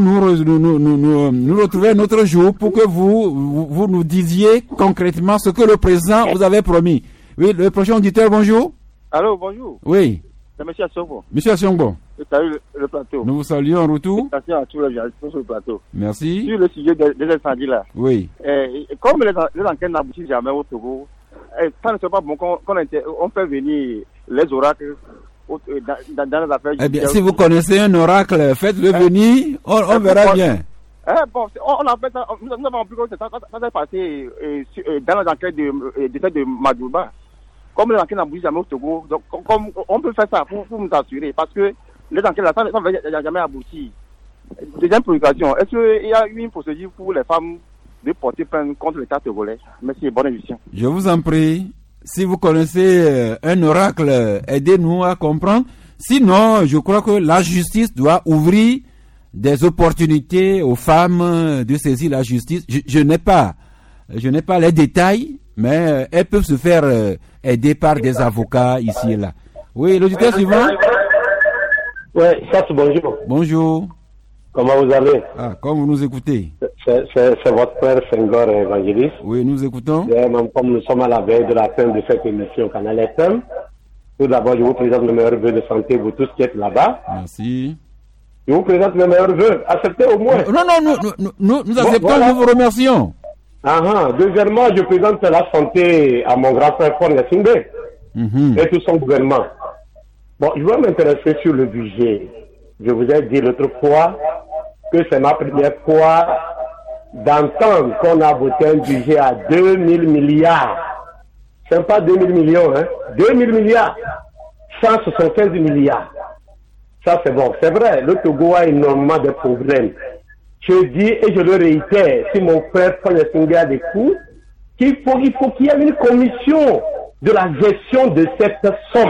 nous retrouver un autre jour pour que vous nous disiez concrètement ce que le président vous avait promis. Oui, le prochain auditeur, bonjour. Allô, bonjour. Oui, C'est M. Assongo. monsieur Assongo, Salut le plateau. nous vous saluons en retour. Merci à tous les journalistes sur le plateau. Merci. Sur le sujet des incendies là, Oui. comme les enquêtes n'aboutissent jamais au Togo, ça ne serait pas bon qu'on fait venir les oracles dans les affaires. Eh bien, si vous connaissez un oracle, faites-le venir, on verra bien. Bon, on a fait ça, nous avons pu que ça s'est passé dans les enquêtes de Madouba. Comme les enquêtes n'aboutissent jamais au Togo, donc comme on peut faire ça pour nous assurer, parce que les enquêtes là, ça ne va jamais aboutir. Deuxième préoccupation, est-ce qu'il y a eu une procédure pour les femmes de porter plainte contre l'État togolais? Merci, bonne émission. Je vous en prie, si vous connaissez un oracle, aidez-nous à comprendre. Sinon, je crois que la justice doit ouvrir des opportunités aux femmes de saisir la justice. Je n'ai pas les détails, mais elles peuvent se faire aider par des avocats ici et là. Oui, l'auditeur suivant. Oui, Chasse, bonjour. Bonjour. Comment vous allez? Ah, comme vous nous écoutez. C'est votre frère Senghor Évangéliste. Oui, nous écoutons. Et même comme nous sommes à la veille de la fin de cette émission Canal FM, tout d'abord, je vous présente mes meilleurs vœux de santé pour tous qui êtes là-bas. Merci. Je vous présente mes meilleurs vœux. Acceptez au moins. Non, nous acceptons, voilà. Nous vous remercions. Deuxièmement, je présente la santé à mon grand frère Fon Singbe et tout son gouvernement. Bon, je vais m'intéresser sur le budget. Je vous ai dit l'autre fois que c'est ma première fois d'entendre qu'on a voté un budget à 2000 milliards. C'est pas 2000 millions, hein. 2000 milliards. 175 milliards. Ça, c'est bon. C'est vrai, le Togo a énormément de problèmes. Je dis et je le réitère, si mon frère Fon Singbe a des coups, qu'il faut qu'il y ait une commission de la gestion de cette somme.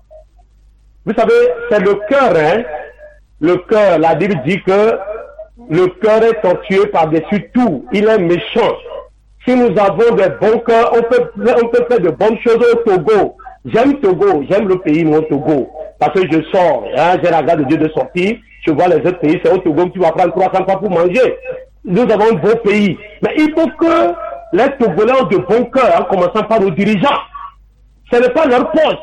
Vous savez, c'est le cœur, hein. Le cœur, la Bible dit que le cœur est tortueux par-dessus tout. Il est méchant. Si nous avons des bons cœurs, on peut faire de bonnes choses au Togo. J'aime Togo, j'aime le pays, mon Togo. Parce que je sors, hein, j'ai la grâce de Dieu de sortir. Je vois les autres pays, c'est au Togo que tu vas prendre 300 fois pour manger. Nous avons un beau pays. Mais il faut que les Togolais ont de bons cœurs, en commençant par nos dirigeants. Ce n'est pas leur poche.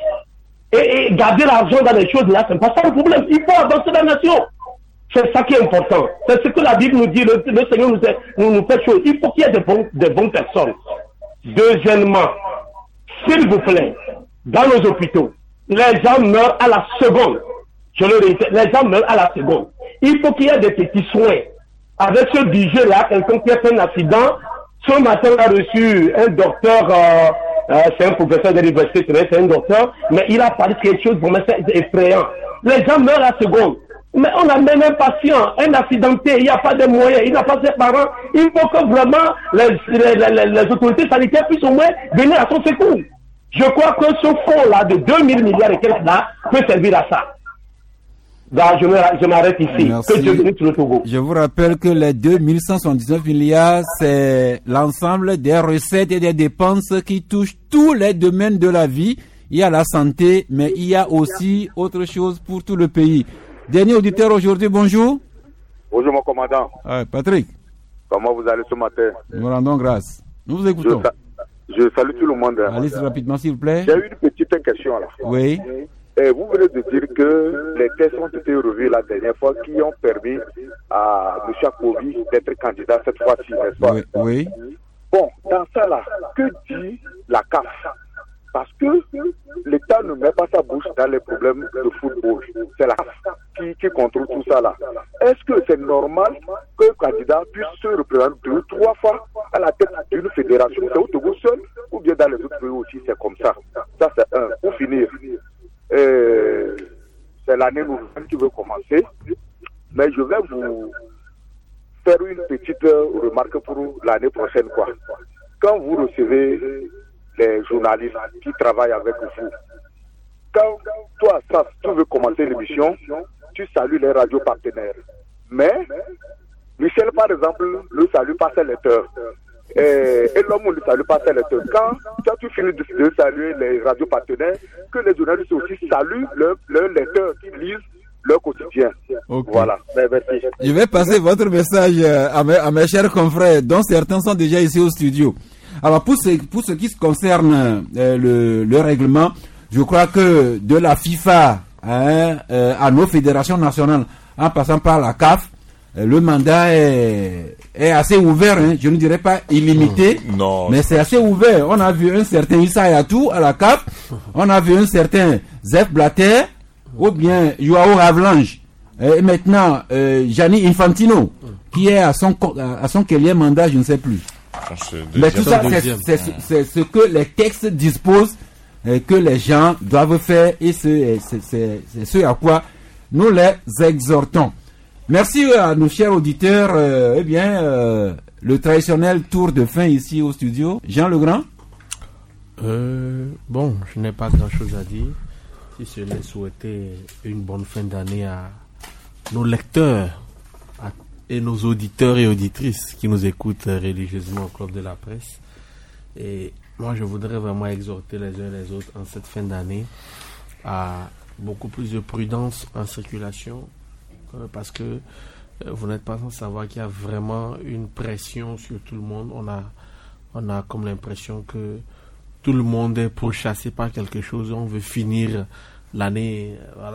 Et garder l'argent dans les choses là, c'est pas ça le problème. Il faut avancer la nation. C'est ça qui est important. C'est ce que la Bible nous dit. Le Seigneur nous fait chose. Il faut qu'il y ait de bonnes personnes. Deuxièmement, s'il vous plaît, dans nos hôpitaux, les gens meurent à la seconde. Je le répète, les gens meurent à la seconde. Il faut qu'il y ait des petits soins. Avec ce budget-là, quelqu'un qui a fait un accident, ce matin, on a reçu un docteur, c'est un professeur de l'université, c'est un docteur, mais il a parlé de quelque chose vraiment effrayant. Les gens meurent à la seconde. Mais on a même un patient, un accidenté, il n'y a pas de moyens, il n'a pas ses parents. Il faut que vraiment les autorités sanitaires puissent au moins venir à son secours. Je crois que ce fonds-là de 2000 milliards et quelques là peut servir à ça. Donc, je m'arrête ici. Merci. Que Dieu bénisse le Togo. Je vous rappelle que les 2179 milliards, c'est l'ensemble des recettes et des dépenses qui touchent tous les domaines de la vie. Il y a la santé, mais il y a aussi autre chose pour tout le pays. Dernier auditeur aujourd'hui, bonjour. Bonjour mon commandant. Patrick. Comment vous allez ce matin? Nous rendons grâce. Nous vous écoutons. Je salue tout le monde. Allez rapidement s'il vous plaît. J'ai eu une petite question là. Oui. Vous venez de dire que les tests ont été revus la dernière fois qui ont permis à M. Akovi d'être candidat cette fois-ci, n'est-ce pas? Oui. Bon, dans ça là, que dit la CAF? Parce que l'État ne met pas sa bouche dans les problèmes de football. C'est la CAF qui contrôle tout ça là. Est-ce que c'est normal qu'un candidat puisse se représenter 2 ou 3 fois à la tête d'une fédération? C'est au Togo seul ou bien dans les autres pays aussi c'est comme ça? Ça c'est un. Pour finir, c'est l'année nouvelle qui veut commencer, mais je vais vous faire une petite remarque pour l'année prochaine, quoi. Quand vous recevez les journalistes qui travaillent avec vous, quand toi, ça, tu veux commencer l'émission, tu salues les radios partenaires. Mais Michel, par exemple, ne salue pas ses lecteurs. Et l'homme ne salue pas ses lecteurs. Quand toi, tu finis de saluer les radios partenaires, que les journalistes aussi saluent leurs lecteurs qui lisent leur quotidien. Okay. Voilà. Merci. Je vais passer votre message à mes chers confrères, dont certains sont déjà ici au studio. Alors, pour ce qui se concerne le règlement, je crois que de la FIFA à nos fédérations nationales, en passant par la CAF, le mandat est assez ouvert, hein. Je ne dirais pas illimité, non, mais c'est assez ouvert. On a vu un certain Issa Yatou à la CAF, on a vu un certain Zef Blatter, ou bien Joao Havelange, et maintenant Gianni Infantino, qui est à son quatrième mandat, je ne sais plus. Mais tout ça, c'est ce que les textes disposent que les gens doivent faire, et c'est ce à quoi nous les exhortons. Merci à nos chers auditeurs. Le traditionnel tour de fin ici au studio. Jean Legrand. Bon, je n'ai pas grand-chose à dire. Si ce n'est souhaiter une bonne fin d'année à nos lecteurs et nos auditeurs et auditrices qui nous écoutent religieusement au Club de la Presse. Et moi, je voudrais vraiment exhorter les uns et les autres en cette fin d'année à beaucoup plus de prudence en circulation, parce que vous n'êtes pas sans savoir qu'il y a vraiment une pression sur tout le monde. On a comme l'impression que tout le monde est pourchassé par quelque chose. On veut finir l'année,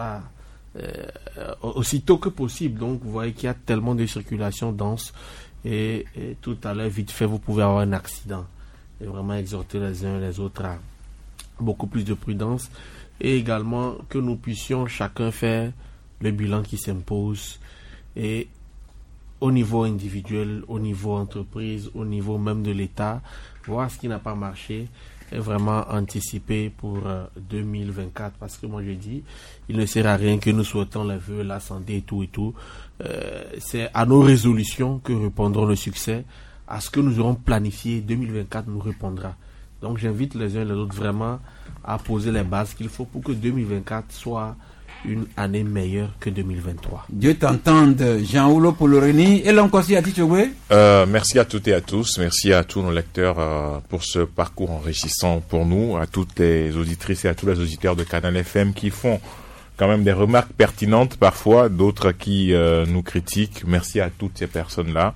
aussitôt que possible. Donc, vous voyez qu'il y a tellement de circulation dense et tout à l'heure, vite fait, vous pouvez avoir un accident. Et vraiment exhorter les uns et les autres à beaucoup plus de prudence, et également que nous puissions chacun faire le bilan qui s'impose, et au niveau individuel, au niveau entreprise, au niveau même de l'État, voir ce qui n'a pas marché et vraiment anticiper pour 2024, parce que moi je dis, il ne sert à rien que nous souhaitons les vœux, la santé et tout. C'est à nos résolutions que répondront le succès. À ce que nous aurons planifié, 2024 nous répondra. Donc j'invite les uns et les autres vraiment à poser les bases qu'il faut pour que 2024 soit une année meilleure que 2023. Dieu t'entende, Jean-Oulo Polorini et l'Onkosi Atichogwe. Merci à toutes et à tous, merci à tous nos lecteurs pour ce parcours enrichissant pour nous, à toutes les auditrices et à tous les auditeurs de Canal FM qui font quand même des remarques pertinentes parfois, d'autres qui nous critiquent. Merci à toutes ces personnes-là.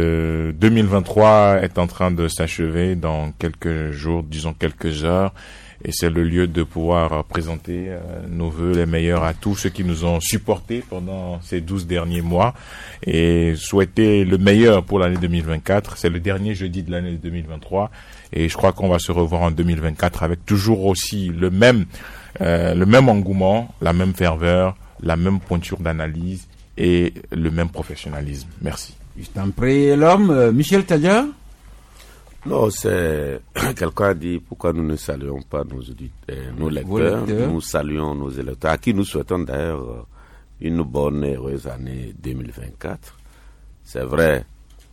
2023 est en train de s'achever dans quelques jours, disons quelques heures. et c'est le lieu de pouvoir présenter nos vœux les meilleurs à tous ceux qui nous ont supportés pendant ces 12 derniers mois et souhaiter le meilleur pour l'année 2024. C'est le dernier jeudi de l'année 2023 et je crois qu'on va se revoir en 2024 avec toujours aussi le même engouement, la même ferveur, la même pointure d'analyse et le même professionnalisme. Merci. Je t'en prie, l'homme, Michel Tadia. Non, c'est quelqu'un a dit pourquoi nous ne saluons pas nos lecteurs. Nous saluons nos électeurs, à qui nous souhaitons d'ailleurs une bonne et heureuse année 2024. C'est vrai,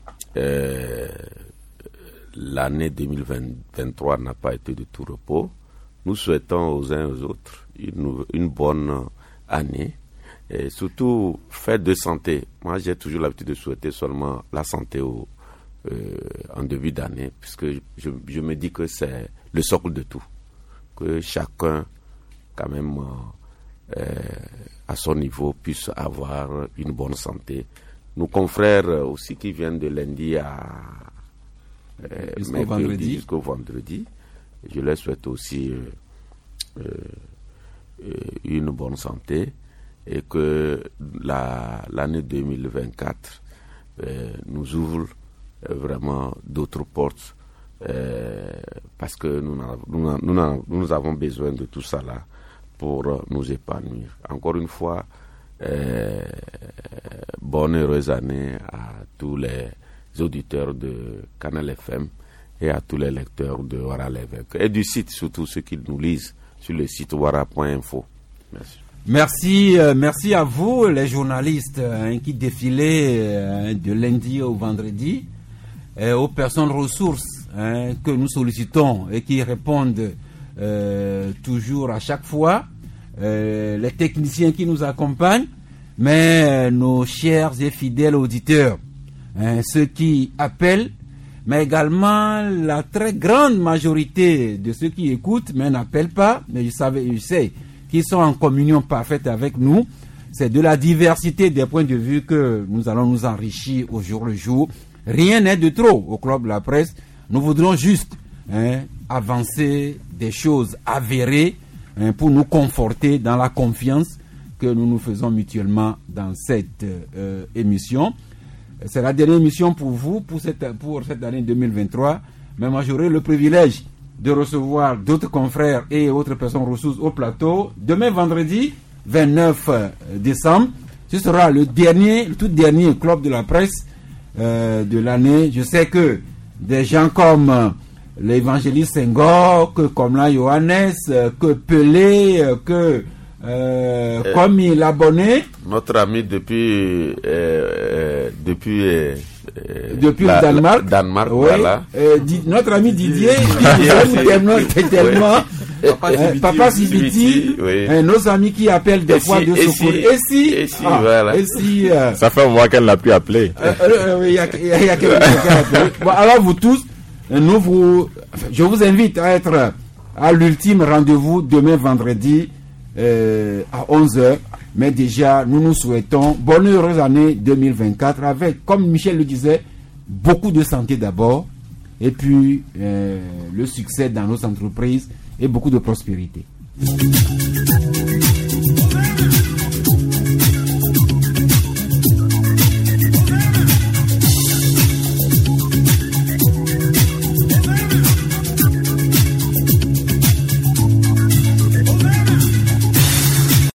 l'année 2023 n'a pas été de tout repos. Nous souhaitons aux uns et aux autres une bonne année et surtout fête de santé. Moi, j'ai toujours l'habitude de souhaiter seulement la santé en début d'année, puisque je me dis que c'est le socle de tout, que chacun quand même à son niveau puisse avoir une bonne santé. Nos confrères aussi qui viennent de lundi jusqu'au vendredi, je leur souhaite aussi une bonne santé et que l'année 2024 nous ouvre vraiment d'autres portes parce que nous avons besoin de tout ça là pour nous épanouir. Encore une fois, bonne heureuse année à tous les auditeurs de Canal FM et à tous les lecteurs de Ouara l'évêque et du site, surtout ceux qui nous lisent sur le site ouara.info. Merci. Merci à vous les journalistes qui défilaient de lundi au vendredi, aux personnes ressources que nous sollicitons et qui répondent toujours à chaque fois, les techniciens qui nous accompagnent, mais nos chers et fidèles auditeurs, ceux qui appellent, mais également la très grande majorité de ceux qui écoutent mais n'appellent pas, mais je sais qu'ils sont en communion parfaite avec nous. C'est de la diversité des points de vue que nous allons nous enrichir au jour le jour. Rien n'est de trop au Club de la Presse. Nous voudrons juste avancer des choses avérées pour nous conforter dans la confiance que nous nous faisons mutuellement dans cette émission. C'est la dernière émission pour vous, pour cette année 2023. Mais moi, j'aurai le privilège de recevoir d'autres confrères et autres personnes ressources au plateau. Demain, vendredi, 29 décembre, ce sera le tout dernier Club de la Presse de l'année. Je sais que des gens comme l'évangéliste Senghor, que comme la Johannes, que Pelé, que comme il abonné. Notre ami depuis le Danemark, oui. Voilà. Notre ami Didier, tellement Papa Sibiti, oui. Nos amis qui appellent des fois de secours. Voilà. Ça fait un mois qu'elle n'a plus appelé. Il y a quelqu'un qui a appelé. Bon, alors vous tous, je vous invite à être à l'ultime rendez-vous demain vendredi à 11h. Mais déjà, nous nous souhaitons bonne heureuse année 2024 avec, comme Michel le disait, beaucoup de santé d'abord et puis le succès dans nos entreprises et beaucoup de prospérité.